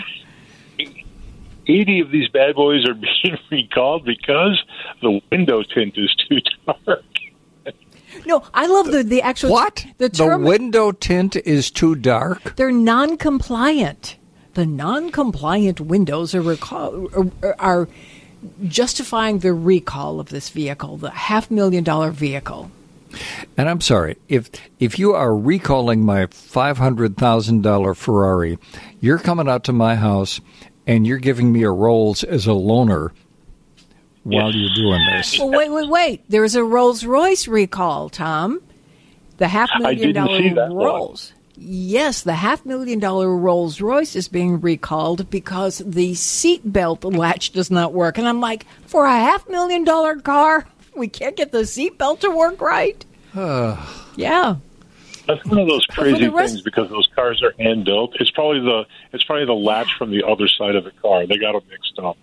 80 of these bad boys are being recalled because the window tint is too dark. No, I love the actual... What? The window tint is too dark? They're non-compliant. The non-compliant windows are justifying the recall of this vehicle, the $500,000 vehicle. And I'm sorry, if you are recalling my $500,000 Ferrari, you're coming out to my house and you're giving me a Rolls as a loaner while you're doing this. Well, wait. There's a Rolls-Royce recall, Tom. The $500,000 Rolls. Yes, the $500,000 Rolls-Royce is being recalled because the seatbelt latch does not work. And I'm like, for a $500,000 car, we can't get the seatbelt to work right? Yeah. That's one of those crazy things because those cars are hand built. It's probably the latch from the other side of the car. They got them mixed up.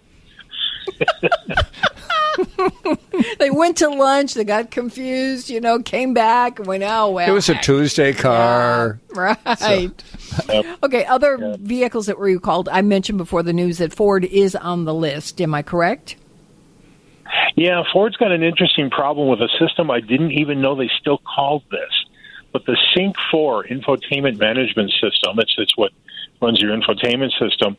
They went to lunch, they got confused, came back and went, oh, well. It was a Tuesday car. Yeah, right. So. Okay, other vehicles that were recalled. I mentioned before the news that Ford is on the list. Am I correct? Yeah, Ford's got an interesting problem with a system I didn't even know they still called this. But the Sync 4 infotainment management system, it's what runs your infotainment system,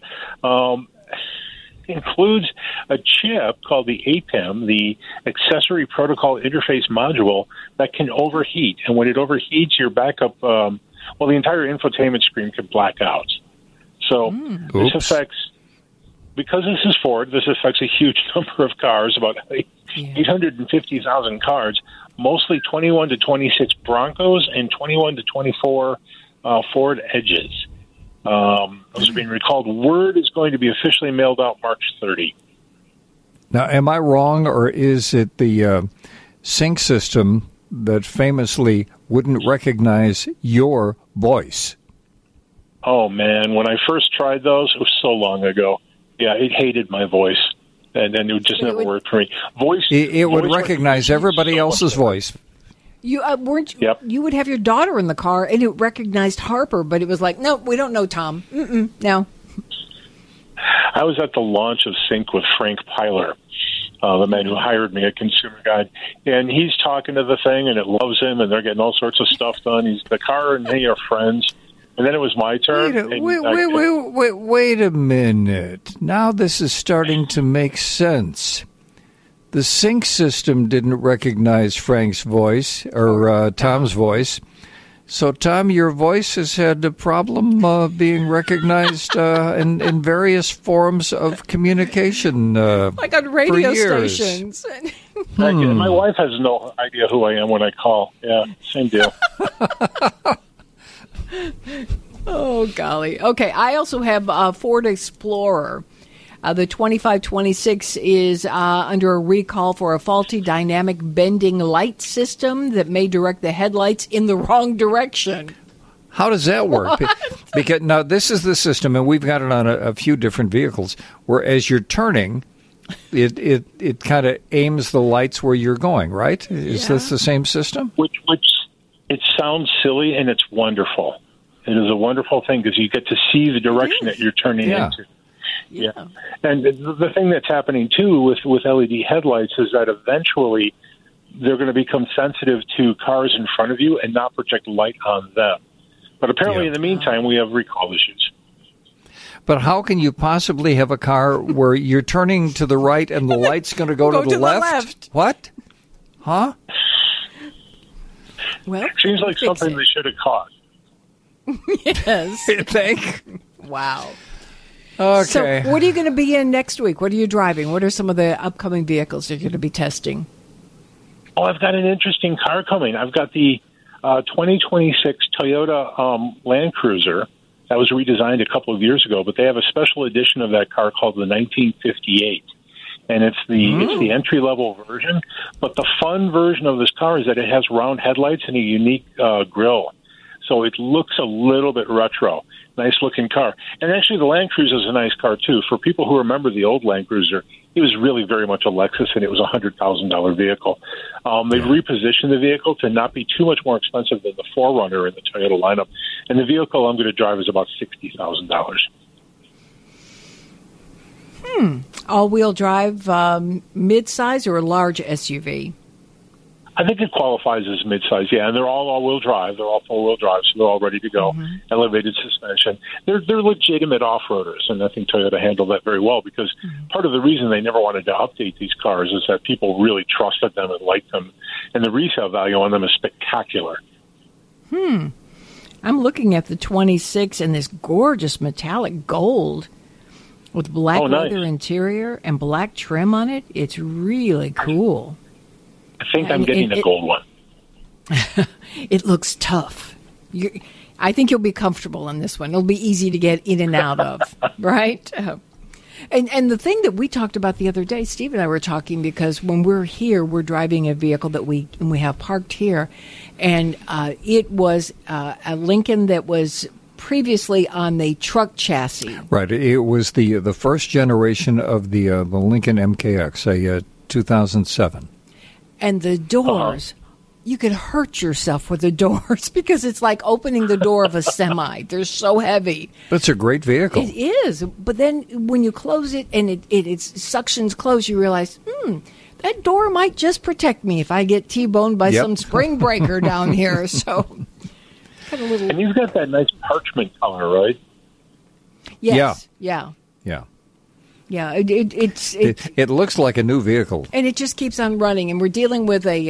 includes a chip called the APIM, the Accessory Protocol Interface Module, that can overheat. And when it overheats, your backup, the entire infotainment screen can black out. So this affects, because this is Ford, this affects a huge number of cars, about 850,000 cars, mostly 21 to 26 Broncos and 21 to 24 Ford Edges. Those are being recalled. Word is going to be officially mailed out March 30. Now, am I wrong, or is it the sync system that famously wouldn't recognize your voice? Oh, man. When I first tried those, it was so long ago. Yeah, it hated my voice, and it would just never work for me. It would recognize everybody else's voice. You You would have your daughter in the car, and it recognized Harper, but it was like, no, we don't know Tom. No. I was at the launch of Sync with Frank Pyler, the man who hired me at Consumer Guide, and he's talking to the thing, and it loves him, and they're getting all sorts of stuff done. The car and he are friends. And then it was my turn. Wait a minute. Now this is starting to make sense. The sync system didn't recognize Frank's voice or Tom's voice. So, Tom, your voice has had a problem being recognized in various forms of communication like on radio for years. stations. My wife has no idea who I am when I call. Yeah, same deal. Oh, golly. Okay, I also have a Ford Explorer. The 2526 is under a recall for a faulty dynamic bending light system that may direct the headlights in the wrong direction. How does that work? Because now this is the system, and we've got it on a few different vehicles, where as you're turning, it kind of aims the lights where you're going, right? Is this the same system? Which it sounds silly, and it's wonderful. It is a wonderful thing because you get to see the direction that you're turning into. Yeah. And the thing that's happening, too, with LED headlights is that eventually they're going to become sensitive to cars in front of you and not project light on them. But apparently, in the meantime, we have recall issues. But how can you possibly have a car where you're turning to the right and the light's going to go to the left? What? Huh? Well, seems like something they should have caught. Yes. You think? Wow. Okay. So what are you going to be in next week? What are you driving? What are some of the upcoming vehicles you're going to be testing? Oh, I've got an interesting car coming. I've got the 2026 Toyota Land Cruiser that was redesigned a couple of years ago, but they have a special edition of that car called the 1958. And it's the entry-level version. But the fun version of this car is that it has round headlights and a unique grille. So it looks a little bit retro. Nice-looking car. And actually, the Land Cruiser is a nice car, too. For people who remember the old Land Cruiser, it was really very much a Lexus, and it was a $100,000 vehicle. They've repositioned the vehicle to not be too much more expensive than the 4Runner in the Toyota lineup. And the vehicle I'm going to drive is about $60,000. All-wheel drive, mid-size or a large SUV? I think it qualifies as midsize, yeah, and they're all all-wheel drive. They're all four-wheel drive, so they're all ready to go. Elevated suspension. They're legitimate off-roaders, and I think Toyota handled that very well because part of the reason they never wanted to update these cars is that people really trusted them and liked them, and the resale value on them is spectacular. I'm looking at the 26 and this gorgeous metallic gold with black leather interior and black trim on it. It's really cool. I think I'm getting the gold one. It looks tough. I think you'll be comfortable in this one. It'll be easy to get in and out of, right? And the thing that we talked about the other day, Steve and I were talking, because when we're here, we're driving a vehicle that we have parked here, and it was a Lincoln that was previously on the truck chassis. Right. It was the first generation of the Lincoln MKX, a 2007. And the doors, you could hurt yourself with the doors because it's like opening the door of a semi. They're so heavy. That's a great vehicle. It is. But then when you close it and it suctions closed, you realize, that door might just protect me if I get T-boned by some spring breaker down here. So, kind of little. And you've got that nice parchment color, right? Yes. Yeah. Yeah, it looks like a new vehicle, and it just keeps on running. And we're dealing with a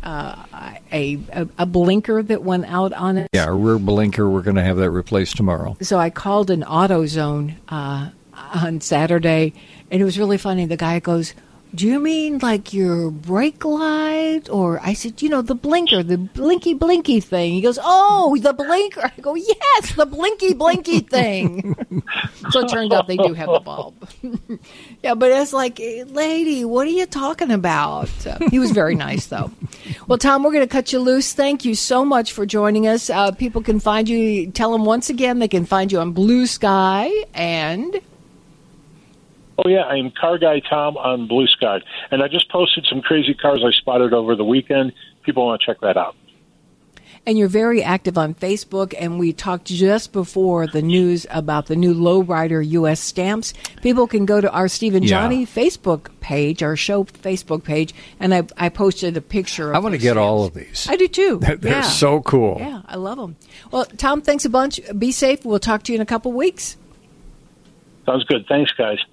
blinker that went out on it. Yeah, a rear blinker. We're going to have that replaced tomorrow. So I called an AutoZone on Saturday, and it was really funny. The guy goes, "Do you mean like your brake light?" Or I said, the blinker, the blinky thing. He goes, "Oh, the blinker." I go, "Yes, the blinky thing." So it turned out they do have the bulb. Yeah, but it's like, lady, what are you talking about? He was very nice, though. Well, Tom, we're going to cut you loose. Thank you so much for joining us. People can find you. Tell them once again they can find you on Blue Sky and... Oh, yeah, I'm Car Guy Tom on Blue Sky. And I just posted some crazy cars I spotted over the weekend. People want to check that out. And you're very active on Facebook, and we talked just before the news about the new Lowrider U.S. stamps. People can go to our Steve and Johnny Facebook page, our show Facebook page, and I posted a picture of I want to get all of these. I do, too. They're so cool. Yeah, I love them. Well, Tom, thanks a bunch. Be safe. We'll talk to you in a couple weeks. Sounds good. Thanks, guys.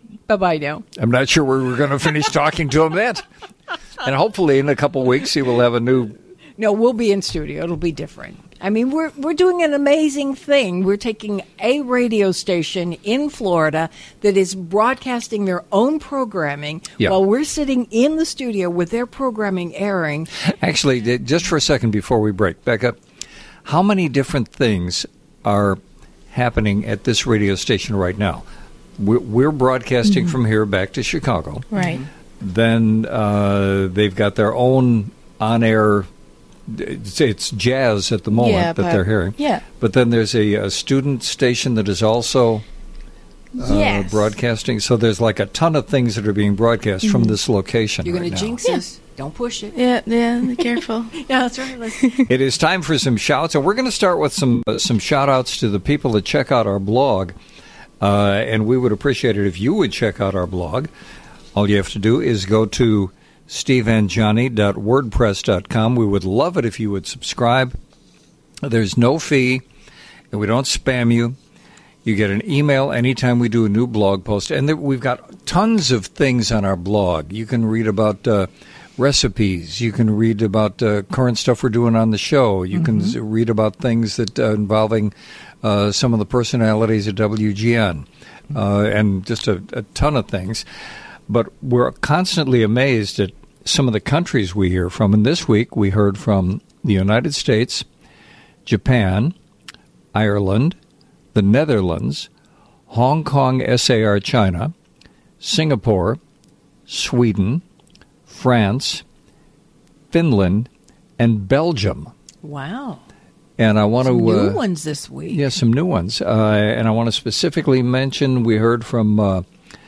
Bye-bye now. I'm not sure we were going to finish talking to him yet. And hopefully in a couple of weeks he will have a new... No, we'll be in studio. It'll be different. I mean, we're doing an amazing thing. We're taking a radio station in Florida that is broadcasting their own programming while we're sitting in the studio with their programming airing. Actually, just for a second before we break, Becca, how many different things are happening at this radio station right now? We're broadcasting from here back to Chicago. Right. Then they've got their own on-air... It's jazz at the moment that they're hearing. Yeah. But then there's a student station that is also broadcasting. So there's like a ton of things that are being broadcast from this location. You're going to jinx us. Don't push it. Yeah, be careful. Yeah, that's right. It is time for some shouts, and we're going to start with some shout-outs to the people that check out our blog. And we would appreciate it if you would check out our blog. All you have to do is go to steveandjohnny.wordpress.com. We would love it if you would subscribe. There's no fee, and we don't spam you. You get an email anytime we do a new blog post. And we've got tons of things on our blog. You can read about recipes. You can read about current stuff we're doing on the show. You can read about things that involving some of the personalities at WGN and just a ton of things. But we're constantly amazed at some of the countries we hear from. And this week we heard from the United States, Japan, Ireland, the Netherlands, Hong Kong SAR China, Singapore, Sweden, France, Finland, and Belgium. Wow. And I want some to new ones this week. Yeah, some new ones. And I want to specifically mention we heard from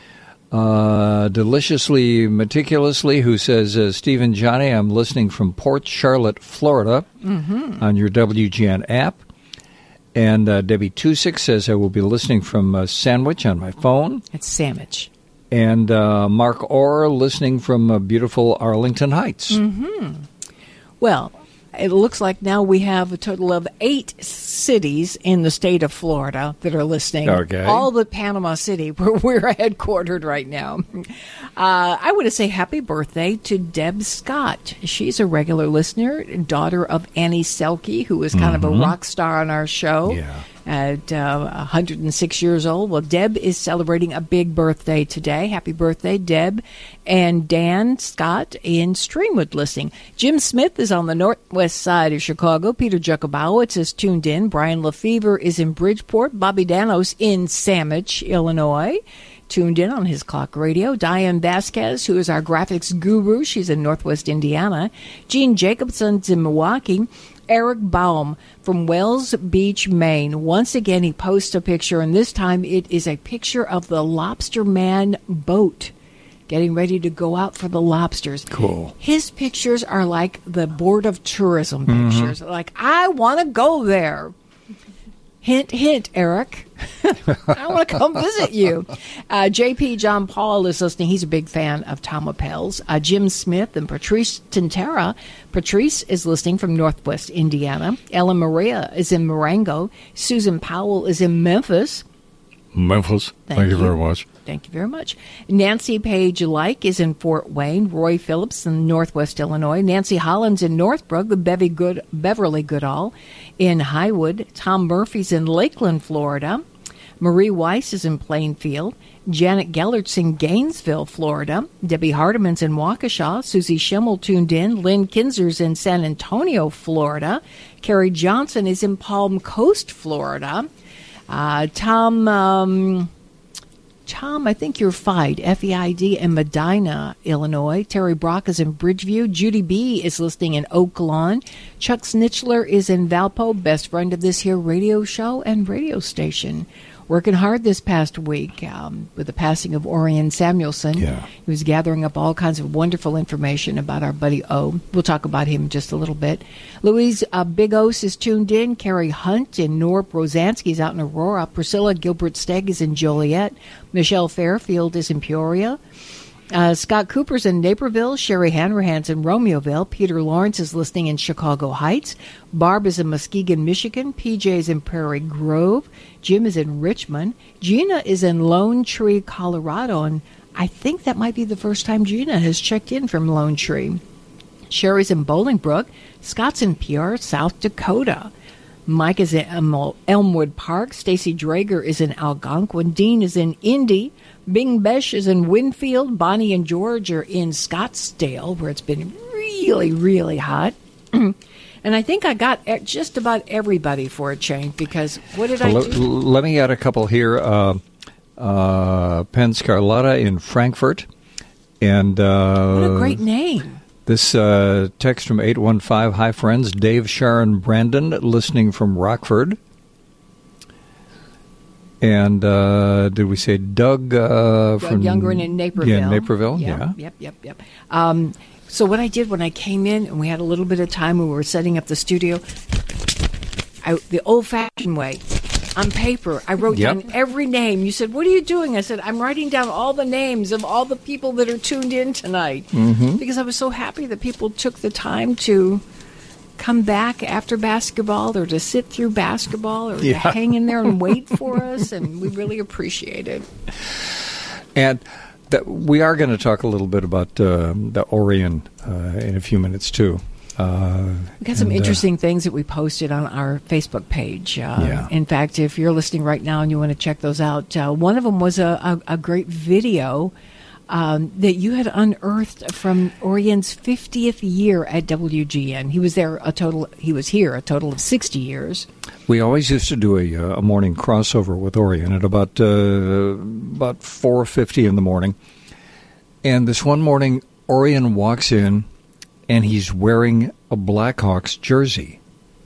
Deliciously Meticulously, who says, Steve and Johnny, I'm listening from Port Charlotte, Florida, on your WGN app. And Debbie Tusick says, I will be listening from Sandwich on my phone. It's Sandwich. And Mark Orr listening from beautiful Arlington Heights. Well, it looks like now we have a total of 8 cities in the state of Florida that are listening. Okay. All but Panama City, where we're headquartered right now. I want to say happy birthday to Deb Scott. She's a regular listener, daughter of Annie Selke, who was kind of a rock star on our show. Yeah. At 106 years old. Well, Deb is celebrating a big birthday today. Happy birthday, Deb. And Dan Scott in Streamwood listening. Jim Smith is on the northwest side of Chicago. Peter Jacobowitz is tuned in. Brian Lefevre is in Bridgeport. Bobby Danos in Sandwich, Illinois, tuned in on his clock radio. Diane Vasquez, who is our graphics guru, she's in Northwest Indiana. Gene Jacobson's in Milwaukee. Eric Baum from Wells Beach, Maine. Once again, he posts a picture, and this time it is a picture of the Lobster Man boat getting ready to go out for the lobsters. Cool. His pictures are like the Board of Tourism pictures. Like, I want to go there. Hint, hint, Eric. I want to come visit you. JP John Paul is listening. He's a big fan of Tom Appel's. Jim Smith and Patrice Tintera. Patrice is listening from Northwest Indiana. Ella Maria is in Marengo. Susan Powell is in Memphis. Thank you very much. Thank you very much. Nancy Page Like is in Fort Wayne. Roy Phillips in Northwest Illinois. Nancy Hollins in Northbrook. Beverly Goodall in Highwood. Tom Murphy's in Lakeland, Florida. Marie Weiss is in Plainfield. Janet Gellert's in Gainesville, Florida. Debbie Hardiman's in Waukesha. Susie Schimmel tuned in. Lynn Kinzer's in San Antonio, Florida. Carrie Johnson is in Palm Coast, Florida. Tom, I think you're Feid, F-E-I-D, in Medina, Illinois. Terry Brock is in Bridgeview. Judy B. is listening in Oak Lawn. Chuck Snitchler is in Valpo, best friend of this here radio show and radio station. Working hard this past week with the passing of Orion Samuelson. Yeah. He was gathering up all kinds of wonderful information about our buddy O. We'll talk about him in just a little bit. Louise Big Os is tuned in. Carrie Hunt in Norp. Rosansky's out in Aurora. Priscilla Gilbert Stegg is in Joliet. Michelle Fairfield is in Peoria. Scott Cooper's in Naperville. Sherry Hanrahan's in Romeoville. Peter Lawrence is listening in Chicago Heights. Barb is in Muskegon, Michigan. PJ's in Prairie Grove. Jim is in Richmond. Gina is in Lone Tree, Colorado. And I think that might be the first time Gina has checked in from Lone Tree. Sherry's in Bolingbrook. Scott's in Pierre, South Dakota. Mike is in Elmwood Park. Stacy Drager is in Algonquin. Dean is in Indy. Bing Besh is in Winfield. Bonnie and George are in Scottsdale, where it's been really, really hot. And I think I got just about everybody for a change, because what did I do? Let me add a couple here. Penn Scarlatta in Frankfurt. And what a great name. This text from 815, hi friends, Dave, Sharon, Brandon, listening from Rockford. And did we say Doug? From Youngren in Naperville. Yeah, Naperville, yeah. Yep. So what I did when I came in and we had a little bit of time when we were setting up the studio, the old-fashioned way, on paper, I wrote down every name. You said, what are you doing? I said, I'm writing down all the names of all the people that are tuned in tonight. Mm-hmm. Because I was so happy that people took the time to come back after basketball, or to sit through basketball, or to hang in there and wait for us, and we really appreciate it. And we are going to talk a little bit about the Orion in a few minutes, too. We've got some interesting things that we posted on our Facebook page. In fact, if you're listening right now and you want to check those out, one of them was a great video that you had unearthed from Orion's 50th year at WGN. He was here a total of 60 years. We always used to do a morning crossover with Orion at about 4:50 in the morning. And this one morning, Orion walks in, and he's wearing a Blackhawks jersey.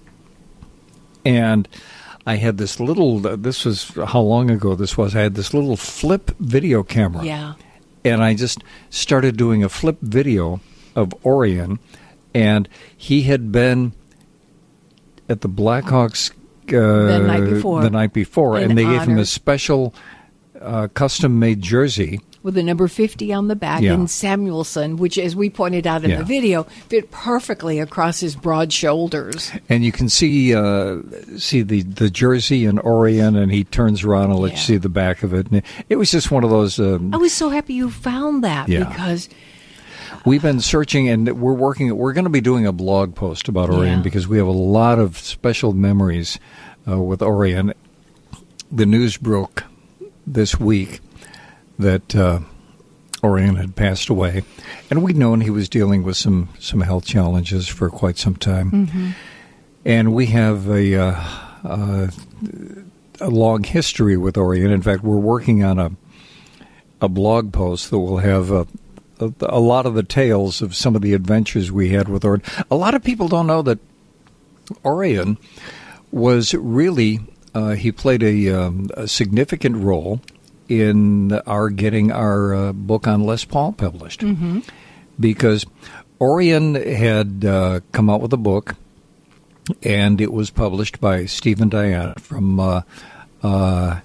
And I had this little, this was how long ago this was, I had this little flip video camera. Yeah. And I just started doing a flip video of Orion, and he had been at the Blackhawks the night before, and they gave him a special custom-made jersey with the number 50 on the back, and Samuelson, which, as we pointed out in the video, fit perfectly across his broad shoulders. And you can see the jersey in Orion, and he turns around and lets you see the back of it. And it was just one of those. I was so happy you found that, because we've been searching, and we're going to be doing a blog post about Orion, because we have a lot of special memories with Orion. The news broke this week that Orion had passed away, and we'd known he was dealing with some health challenges for quite some time. Mm-hmm. And we have a long history with Orion. In fact, we're working on a blog post that will have a lot of the tales of some of the adventures we had with Orion. A lot of people don't know that Orion was really he played a significant role in getting our book on Les Paul published. Mm-hmm. Because Orion had come out with a book, and it was published by Steve and Diana from... I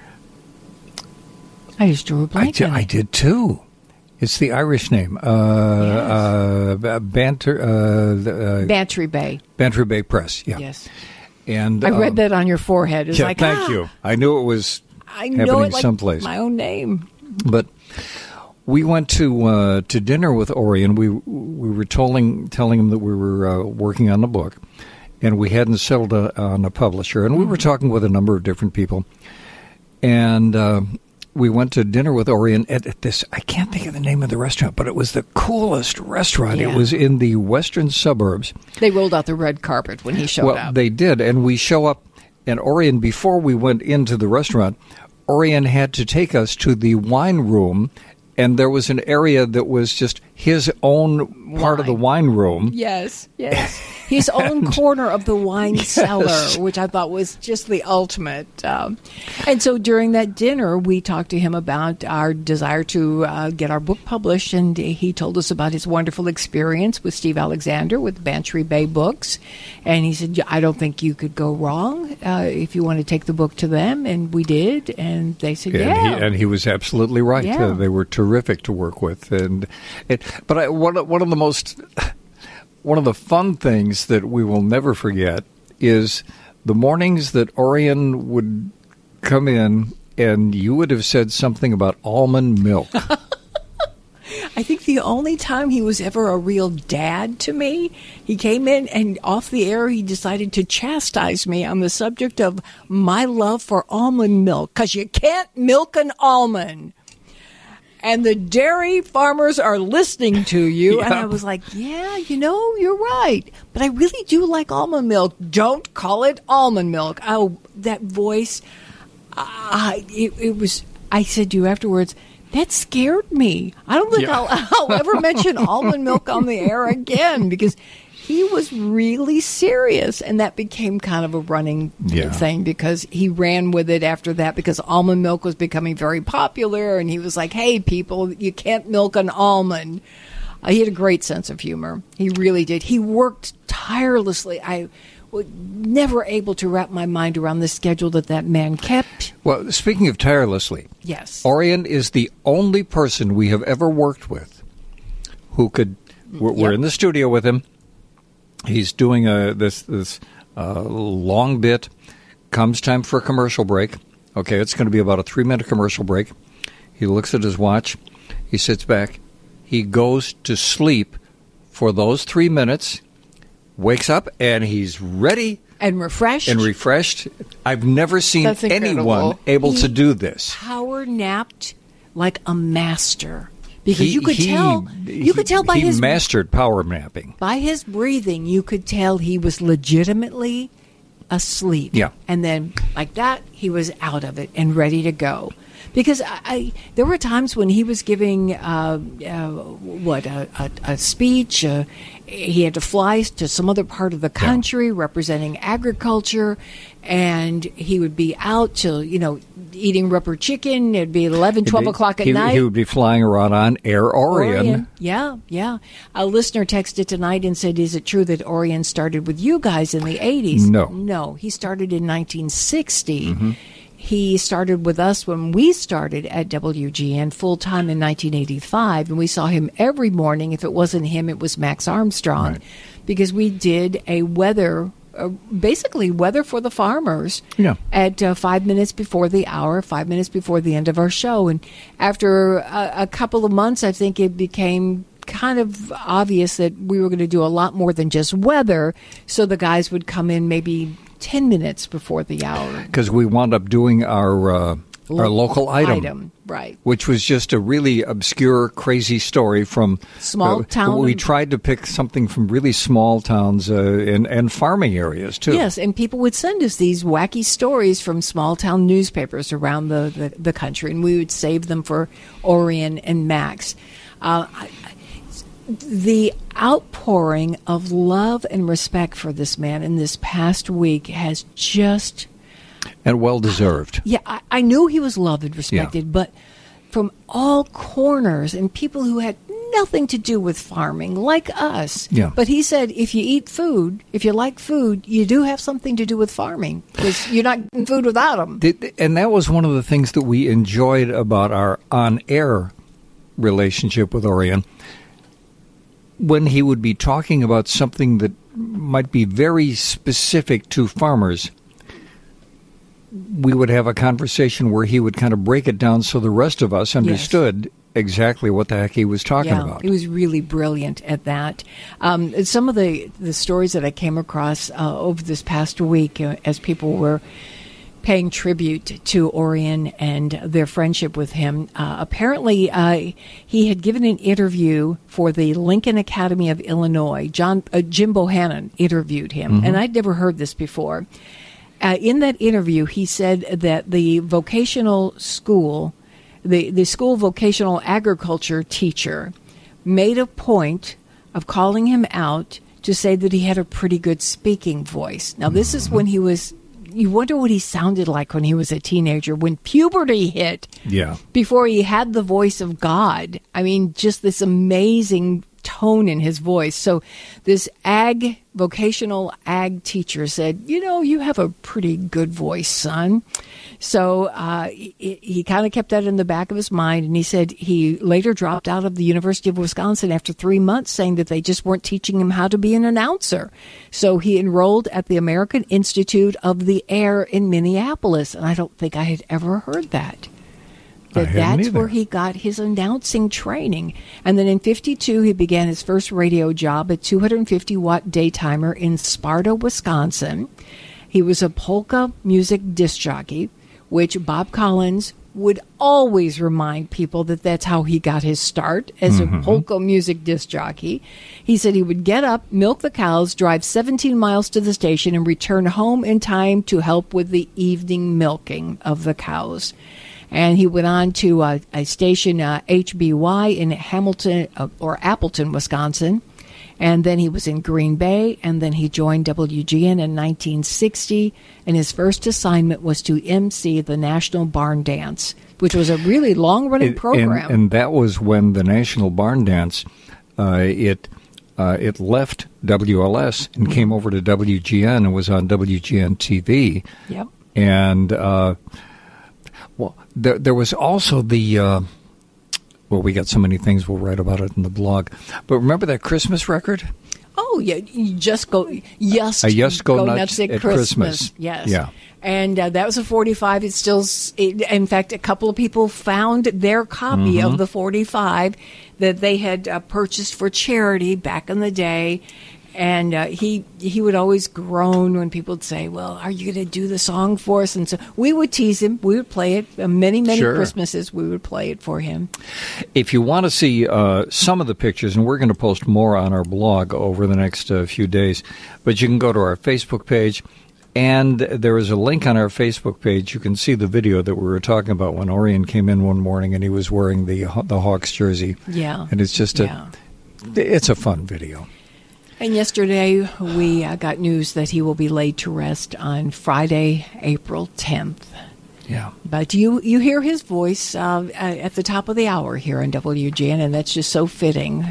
just drew a blank. I did too. It's the Irish name. Bantry Bay. Bantry Bay Press, Yes. And I read that on your forehead. It's like, thank you. I knew it was happening someplace. My own name. But we went to dinner with Orion. We were telling him that we were working on the book, and we hadn't settled on a publisher. And we were talking with a number of different people. And we went to dinner with Orion at this, I can't think of the name of the restaurant, but it was the coolest restaurant. Yeah. It was in the western suburbs. They rolled out the red carpet when he showed up. Well, they did, and we show up, and Orion, before we went into the restaurant, Orion had to take us to the wine room, and there was an area that was just his own part of the wine room. Yes. His own corner of the wine cellar, which I thought was just the ultimate. And so during that dinner, we talked to him about our desire to get our book published, and he told us about his wonderful experience with Steve Alexander with Bantry Bay Books. And he said, I don't think you could go wrong if you want to take the book to them. And we did, and they said, And he was absolutely right. Yeah. They were terrific to work with. But one of the fun things that we will never forget is the mornings that Orion would come in and you would have said something about almond milk. I think the only time he was ever a real dad to me, he came in and off the air he decided to chastise me on the subject of my love for almond milk, because you can't milk an almond. And the dairy farmers are listening to you. Yep. And I was like, yeah, you're right. But I really do like almond milk. Don't call it almond milk. Oh, that voice. It was, I said to you afterwards, that scared me. I don't think I'll ever mention almond milk on the air again, because he was really serious, and that became kind of a running thing, because he ran with it after that, because almond milk was becoming very popular, and he was like, hey, people, you can't milk an almond. He had a great sense of humor. He really did. He worked tirelessly. I was never able to wrap my mind around the schedule that man kept. Well, speaking of tirelessly, yes, Orion is the only person we have ever worked with who could, we're in the studio with him. He's doing this long bit. Comes time for a commercial break. Okay, it's going to be about a 3-minute commercial break. He looks at his watch. He sits back. He goes to sleep for those 3 minutes, wakes up, and he's ready. And refreshed. I've never seen anyone able to do this. Power napped like a master. Because you could tell by his... He mastered power napping. By his breathing, you could tell he was legitimately asleep. Yeah. And then, like that, he was out of it and ready to go. Because there were times when he was giving, a speech. He had to fly to some other part of the country representing agriculture, and he would be out till, eating rubber chicken. It'd be 11, 12 o'clock at night. He would be flying around on Air Orion. Yeah. A listener texted tonight and said, is it true that Orion started with you guys in the 80s? No. He started in 1960. Mm-hmm. He started with us when we started at WGN full-time in 1985, and we saw him every morning. If it wasn't him, it was Max Armstrong, because we did a basically weather for the farmers at 5 minutes before the hour, 5 minutes before the end of our show. And after a couple of months, I think it became kind of obvious that we were going to do a lot more than just weather, so the guys would come in maybe 10 minutes before the hour. Because we wound up doing our local item, right? Which was just a really obscure, crazy story from small town. We tried to pick something from really small towns and farming areas too. Yes, and people would send us these wacky stories from small town newspapers around the country, and we would save them for Orion and Max. The outpouring of love and respect for this man in this past week has just... And well-deserved. Yeah, I knew he was loved and respected, but from all corners, and people who had nothing to do with farming, like us. Yeah. But he said, if you eat food, if you like food, you do have something to do with farming, because you're not getting food without them. And that was one of the things that we enjoyed about our on-air relationship with Orion. When he would be talking about something that might be very specific to farmers, we would have a conversation where he would kind of break it down so the rest of us understood exactly what the heck he was talking about. He was really brilliant at that. Some of the stories that I came across over this past week as people were paying tribute to Orion and their friendship with him. Apparently, he had given an interview for the Lincoln Academy of Illinois. Jim Bohannon interviewed him, and I'd never heard this before. In that interview, he said that the vocational school, the school vocational agriculture teacher, made a point of calling him out to say that he had a pretty good speaking voice. Now, this is when he was, you wonder what he sounded like when he was a teenager, when puberty hit. Yeah. Before he had the voice of God. I mean, just this amazing tone in his voice. So this vocational ag teacher said, you have a pretty good voice, son. So he kind of kept that in the back of his mind, and he said he later dropped out of the University of Wisconsin after 3 months, saying that they just weren't teaching him how to be an announcer. So he enrolled at the American Institute of the Air in Minneapolis, and I don't think I had ever heard that. That's where he got his announcing training. And then in 1952, he began his first radio job at 250-watt daytimer in Sparta, Wisconsin. He was a polka music disc jockey, which Bob Collins would always remind people that that's how he got his start as a polka music disc jockey. He said he would get up, milk the cows, drive 17 miles to the station, and return home in time to help with the evening milking of the cows. And he went on to a station, HBY, in Hamilton or Appleton, Wisconsin. And then he was in Green Bay, and then he joined WGN in 1960. And his first assignment was to MC the National Barn Dance, which was a really long-running program. And that was when the National Barn Dance, it left WLS and came over to WGN and was on WGN TV. Yep. And well, there was also the, we got so many things, we'll write about it in the blog. But remember that Christmas record? Oh, yeah, you just go nuts at Christmas. Yes. Yeah. And that was a 45. It's still, in fact, a couple of people found their copy of the 45 that they had purchased for charity back in the day. And he would always groan when people would say, well, are you going to do the song for us? And so we would tease him. We would play it. Many sure. Christmases, we would play it for him. If you want to see some of the pictures, and we're going to post more on our blog over the next few days, but you can go to our Facebook page, and there is a link on our Facebook page. You can see the video that we were talking about when Orion came in one morning, and he was wearing the Hawks jersey. Yeah. And it's just it's a fun video. And yesterday we got news that he will be laid to rest on Friday, April 10th. Yeah. But you hear his voice at the top of the hour here on WGN, and that's just so fitting.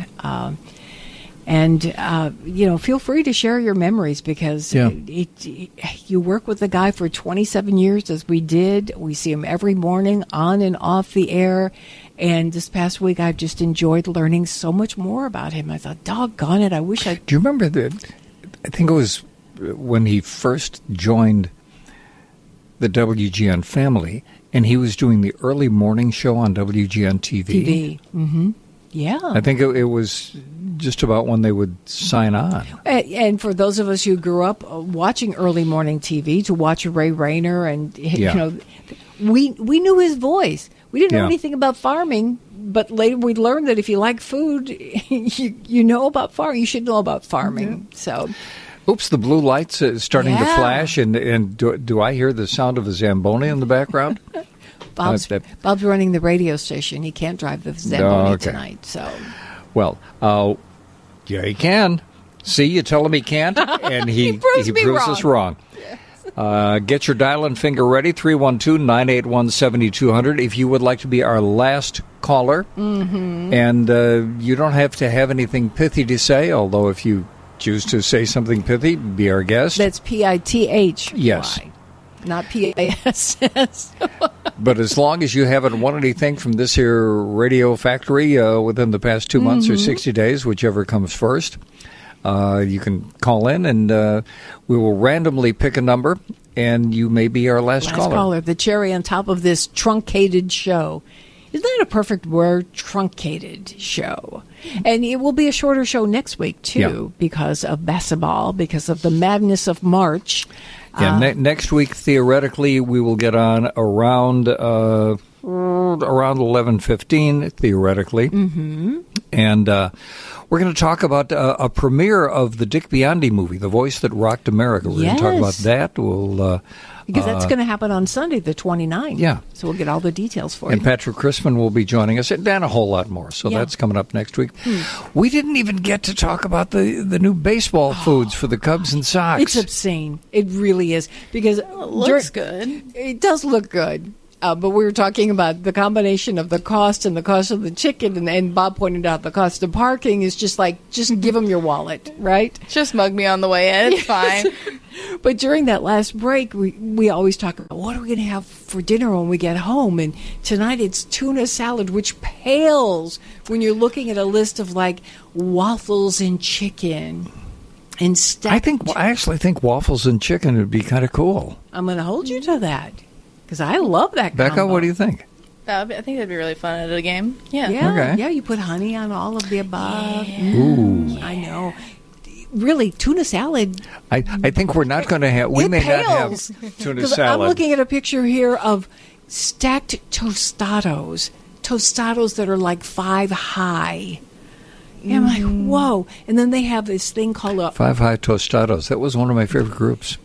Feel free to share your memories because you work with the guy for 27 years, as we did. We see him every morning on and off the air. And this past week, I've just enjoyed learning so much more about him. I thought, doggone it, I wish I... Do you remember I think it was when he first joined the WGN family, and he was doing the early morning show on WGN TV. Mm-hmm. Yeah. I think it was just about when they would sign on. And for those of us who grew up watching early morning TV, to watch Ray Rayner, and we knew his voice. We didn't know anything about farming, but later we learned that if you like food, you know about farming. You should know about farming. Yeah. So, oops, the blue lights starting to flash, and do I hear the sound of a Zamboni in the background? Bob's running the radio station. He can't drive the Zamboni tonight. So, well, he can. See, you tell him he can't, and he proves us wrong. Get your dial-in finger ready, 312-981-7200, if you would like to be our last caller. Mm-hmm. And you don't have to have anything pithy to say, although if you choose to say something pithy, be our guest. That's Pithy. Yes. Not PASS. But as long as you haven't won anything from this here radio factory within the past 2 months or 60 days, whichever comes first, you can call in, and we will randomly pick a number, and you may be our last caller. The cherry on top of this truncated show. Isn't that a perfect word? Truncated show. And it will be a shorter show next week, too, because of basketball, because of the madness of March. Yeah, next week, theoretically, we will get on around 11:15, theoretically. Mm-hmm. And we're going to talk about a premiere of the Dick Biondi movie, The Voice That Rocked America. We're going to talk about that. We'll Because that's going to happen on Sunday, the 29th. Yeah. So we'll get all the details for you. And Patrick Christman will be joining us, and a whole lot more. So that's coming up next week. We didn't even get to talk about the new baseball foods for the Cubs and Sox. It's obscene. It really is. Because it looks good. It does look good. But we were talking about the combination of the cost and the cost of the chicken, and Bob pointed out the cost of parking is just give them your wallet, right? Just mug me on the way in. It's fine. But during that last break, we always talk about what are we going to have for dinner when we get home. And tonight it's tuna salad, which pales when you're looking at a list of waffles and chicken and stacked. I actually think waffles and chicken would be kind of cool. I'm going to hold you to that. Because I love that combo. Becca, what do you think? I think that'd be really fun at a game. Yeah. Okay. Yeah, you put honey on all of the above. Yeah. Ooh. I know. Really, tuna salad. I think we're not going to have... We may not have tuna salad. I'm looking at a picture here of stacked tostados. Tostados that are 5 high. And I'm like, whoa. And then they have this thing called a... 5 High Tostados. That was one of my favorite groups.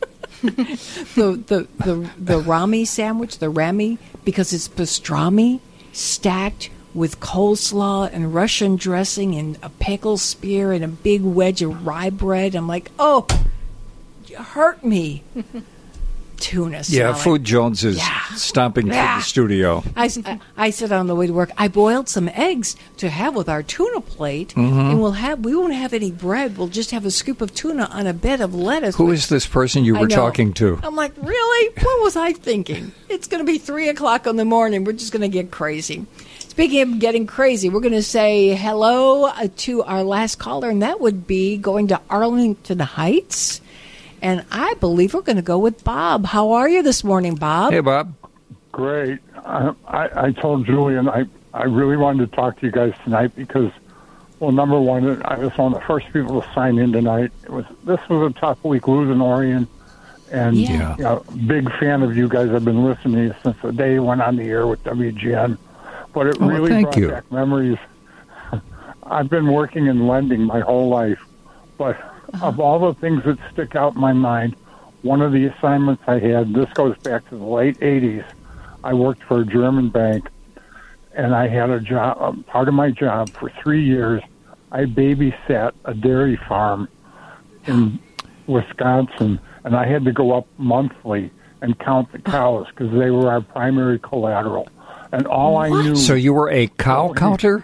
the Rami sandwich, the Rami, because it's pastrami stacked with coleslaw and Russian dressing and a pickle spear and a big wedge of rye bread. I'm like, oh, you hurt me. Tuna salad. Yeah, Food Jones is stomping through the studio. I said on the way to work, I boiled some eggs to have with our tuna plate, and we won't have any bread. We'll just have a scoop of tuna on a bed of lettuce. Who is this person you were talking to? I'm like, really? What was I thinking? It's going to be 3 o'clock in the morning. We're just going to get crazy. Speaking of getting crazy, we're going to say hello to our last caller, and that would be going to Arlington Heights. And I believe we're going to go with Bob. How are you this morning, Bob? Hey, Bob. Great. I told Julian I really wanted to talk to you guys tonight because, well, number one, I was one of the first people to sign in tonight. This was a tough week losing Orion, and big fan of you guys. I've been listening since the day you went on the air with WGN. But it really brought back memories. I've been working in lending my whole life, but of all the things that stick out in my mind, one of the assignments I had, this goes back to the late 80s, I worked for a German bank, and I had a job, part of my job for 3 years, I babysat a dairy farm in Wisconsin, and I had to go up monthly and count the cows because they were our primary collateral. And all I knew... So you were a cow counter?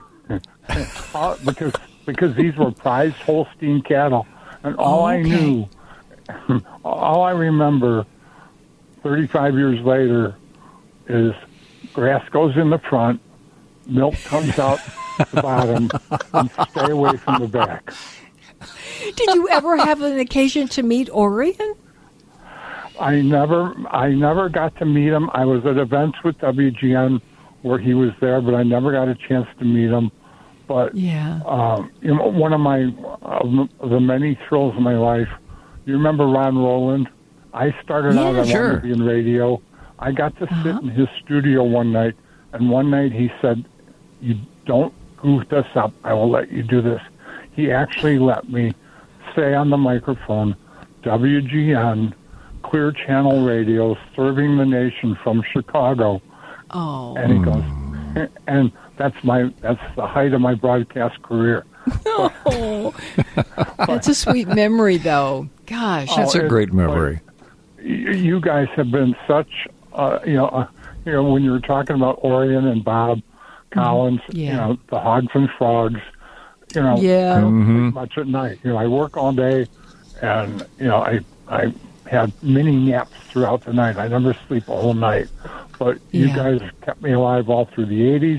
Because these were prized Holstein cattle. And all I knew, all I remember 35 years later is grass goes in the front, milk comes out the bottom, and stay away from the back. Did you ever have an occasion to meet Orion? I never got to meet him. I was at events with WGN where he was there, but I never got a chance to meet him. But one of the many thrills of my life. You remember Ron Rowland? I started out on wanted to be in radio. I got to sit in his studio one night, and one night he said, "You don't goof this up. I will let you do this." He actually let me say on the microphone, "WGN, Clear Channel Radio, serving the nation from Chicago." Oh, and he goes, and that's the height of my broadcast career. That's a sweet memory, though. Gosh, that's a great memory. You guys have been such, when you were talking about Orion and Bob Collins, the Hogs and Frogs, I don't sleep much at night. I work all day, and I had many naps throughout the night. I never sleep a whole night, but you guys kept me alive all through the 80s.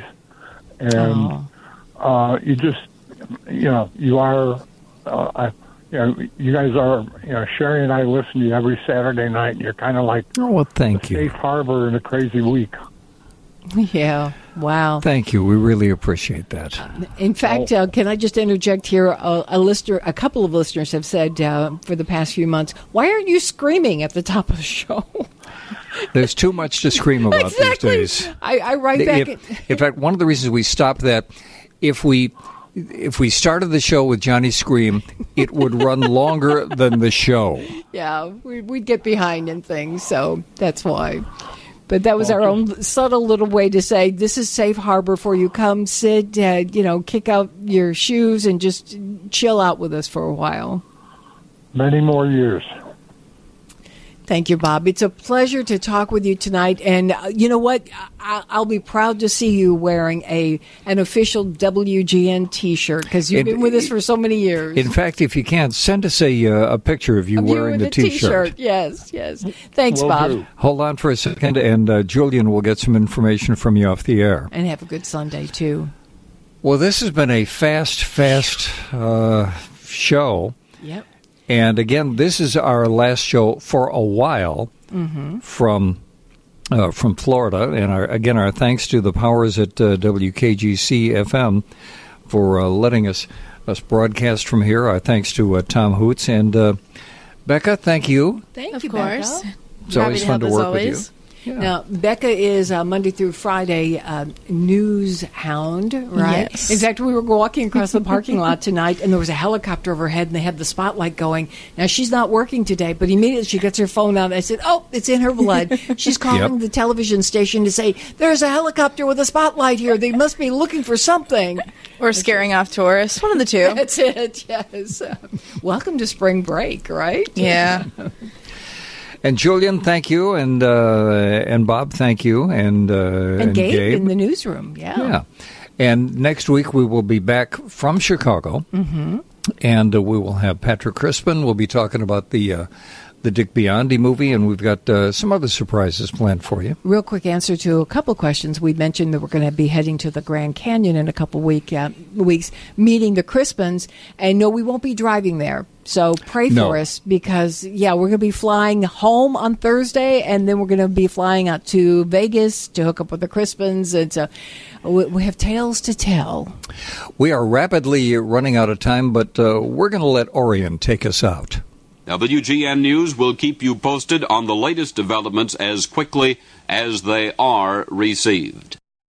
And you just, you are, you guys are, Sherry and I listen to you every Saturday night, and you're kind of like, thank you. Safe harbor in a crazy week. Yeah, wow. Thank you. We really appreciate that. In fact, can I just interject here? A couple of listeners have said for the past few months, why aren't you screaming at the top of the show? There's too much to scream about these days. I write back. In fact, one of the reasons we stopped that, if we if we started the show with Johnny Scream, it would run longer than the show. Yeah, we'd get behind in things, so that's why. But that was our own subtle little way to say, this is safe harbor for you. Come sit, kick out your shoes and just chill out with us for a while. Many more years. Thank you, Bob. It's a pleasure to talk with you tonight. And you know what? I'll be proud to see you wearing an official WGN T-shirt because you've been with us for so many years. In fact, if you can, send us a picture of you wearing the T-shirt. Yes. Thanks, Bob. Do. Hold on for a second, and Julian will get some information from you off the air. And have a good Sunday, too. Well, this has been a fast show. Yep. And again, this is our last show for a while from Florida. And our thanks to the powers at WKGC-FM for letting us broadcast from here. Our thanks to Tom Hoots. And Becca, thank you. Thank you, of course. Becca. It's always fun to work with you. Yeah. Now, Becca is Monday through Friday news hound, right? Yes. In fact, we were walking across the parking lot tonight, and there was a helicopter overhead, and they had the spotlight going. Now, she's not working today, but immediately she gets her phone out, and I said, oh, it's in her blood. She's calling the television station to say, there's a helicopter with a spotlight here. They must be looking for something. Or scaring off tourists. One of the two. That's it, yes. Welcome to spring break, right? Yeah. And Julian, thank you, and Bob, thank you, and Gabe in the newsroom, yeah. And next week we will be back from Chicago, and we will have Patrick Crispin. We'll be talking about the Dick Biondi movie, and we've got some other surprises planned for you. Real quick answer to a couple questions. We mentioned that we're going to be heading to the Grand Canyon in a couple weeks, meeting the Crispins, and no, we won't be driving there. So pray for us because, we're going to be flying home on Thursday, and then we're going to be flying out to Vegas to hook up with the Crispins. And so we have tales to tell. We are rapidly running out of time, but we're going to let Orion take us out. WGN News will keep you posted on the latest developments as quickly as they are received.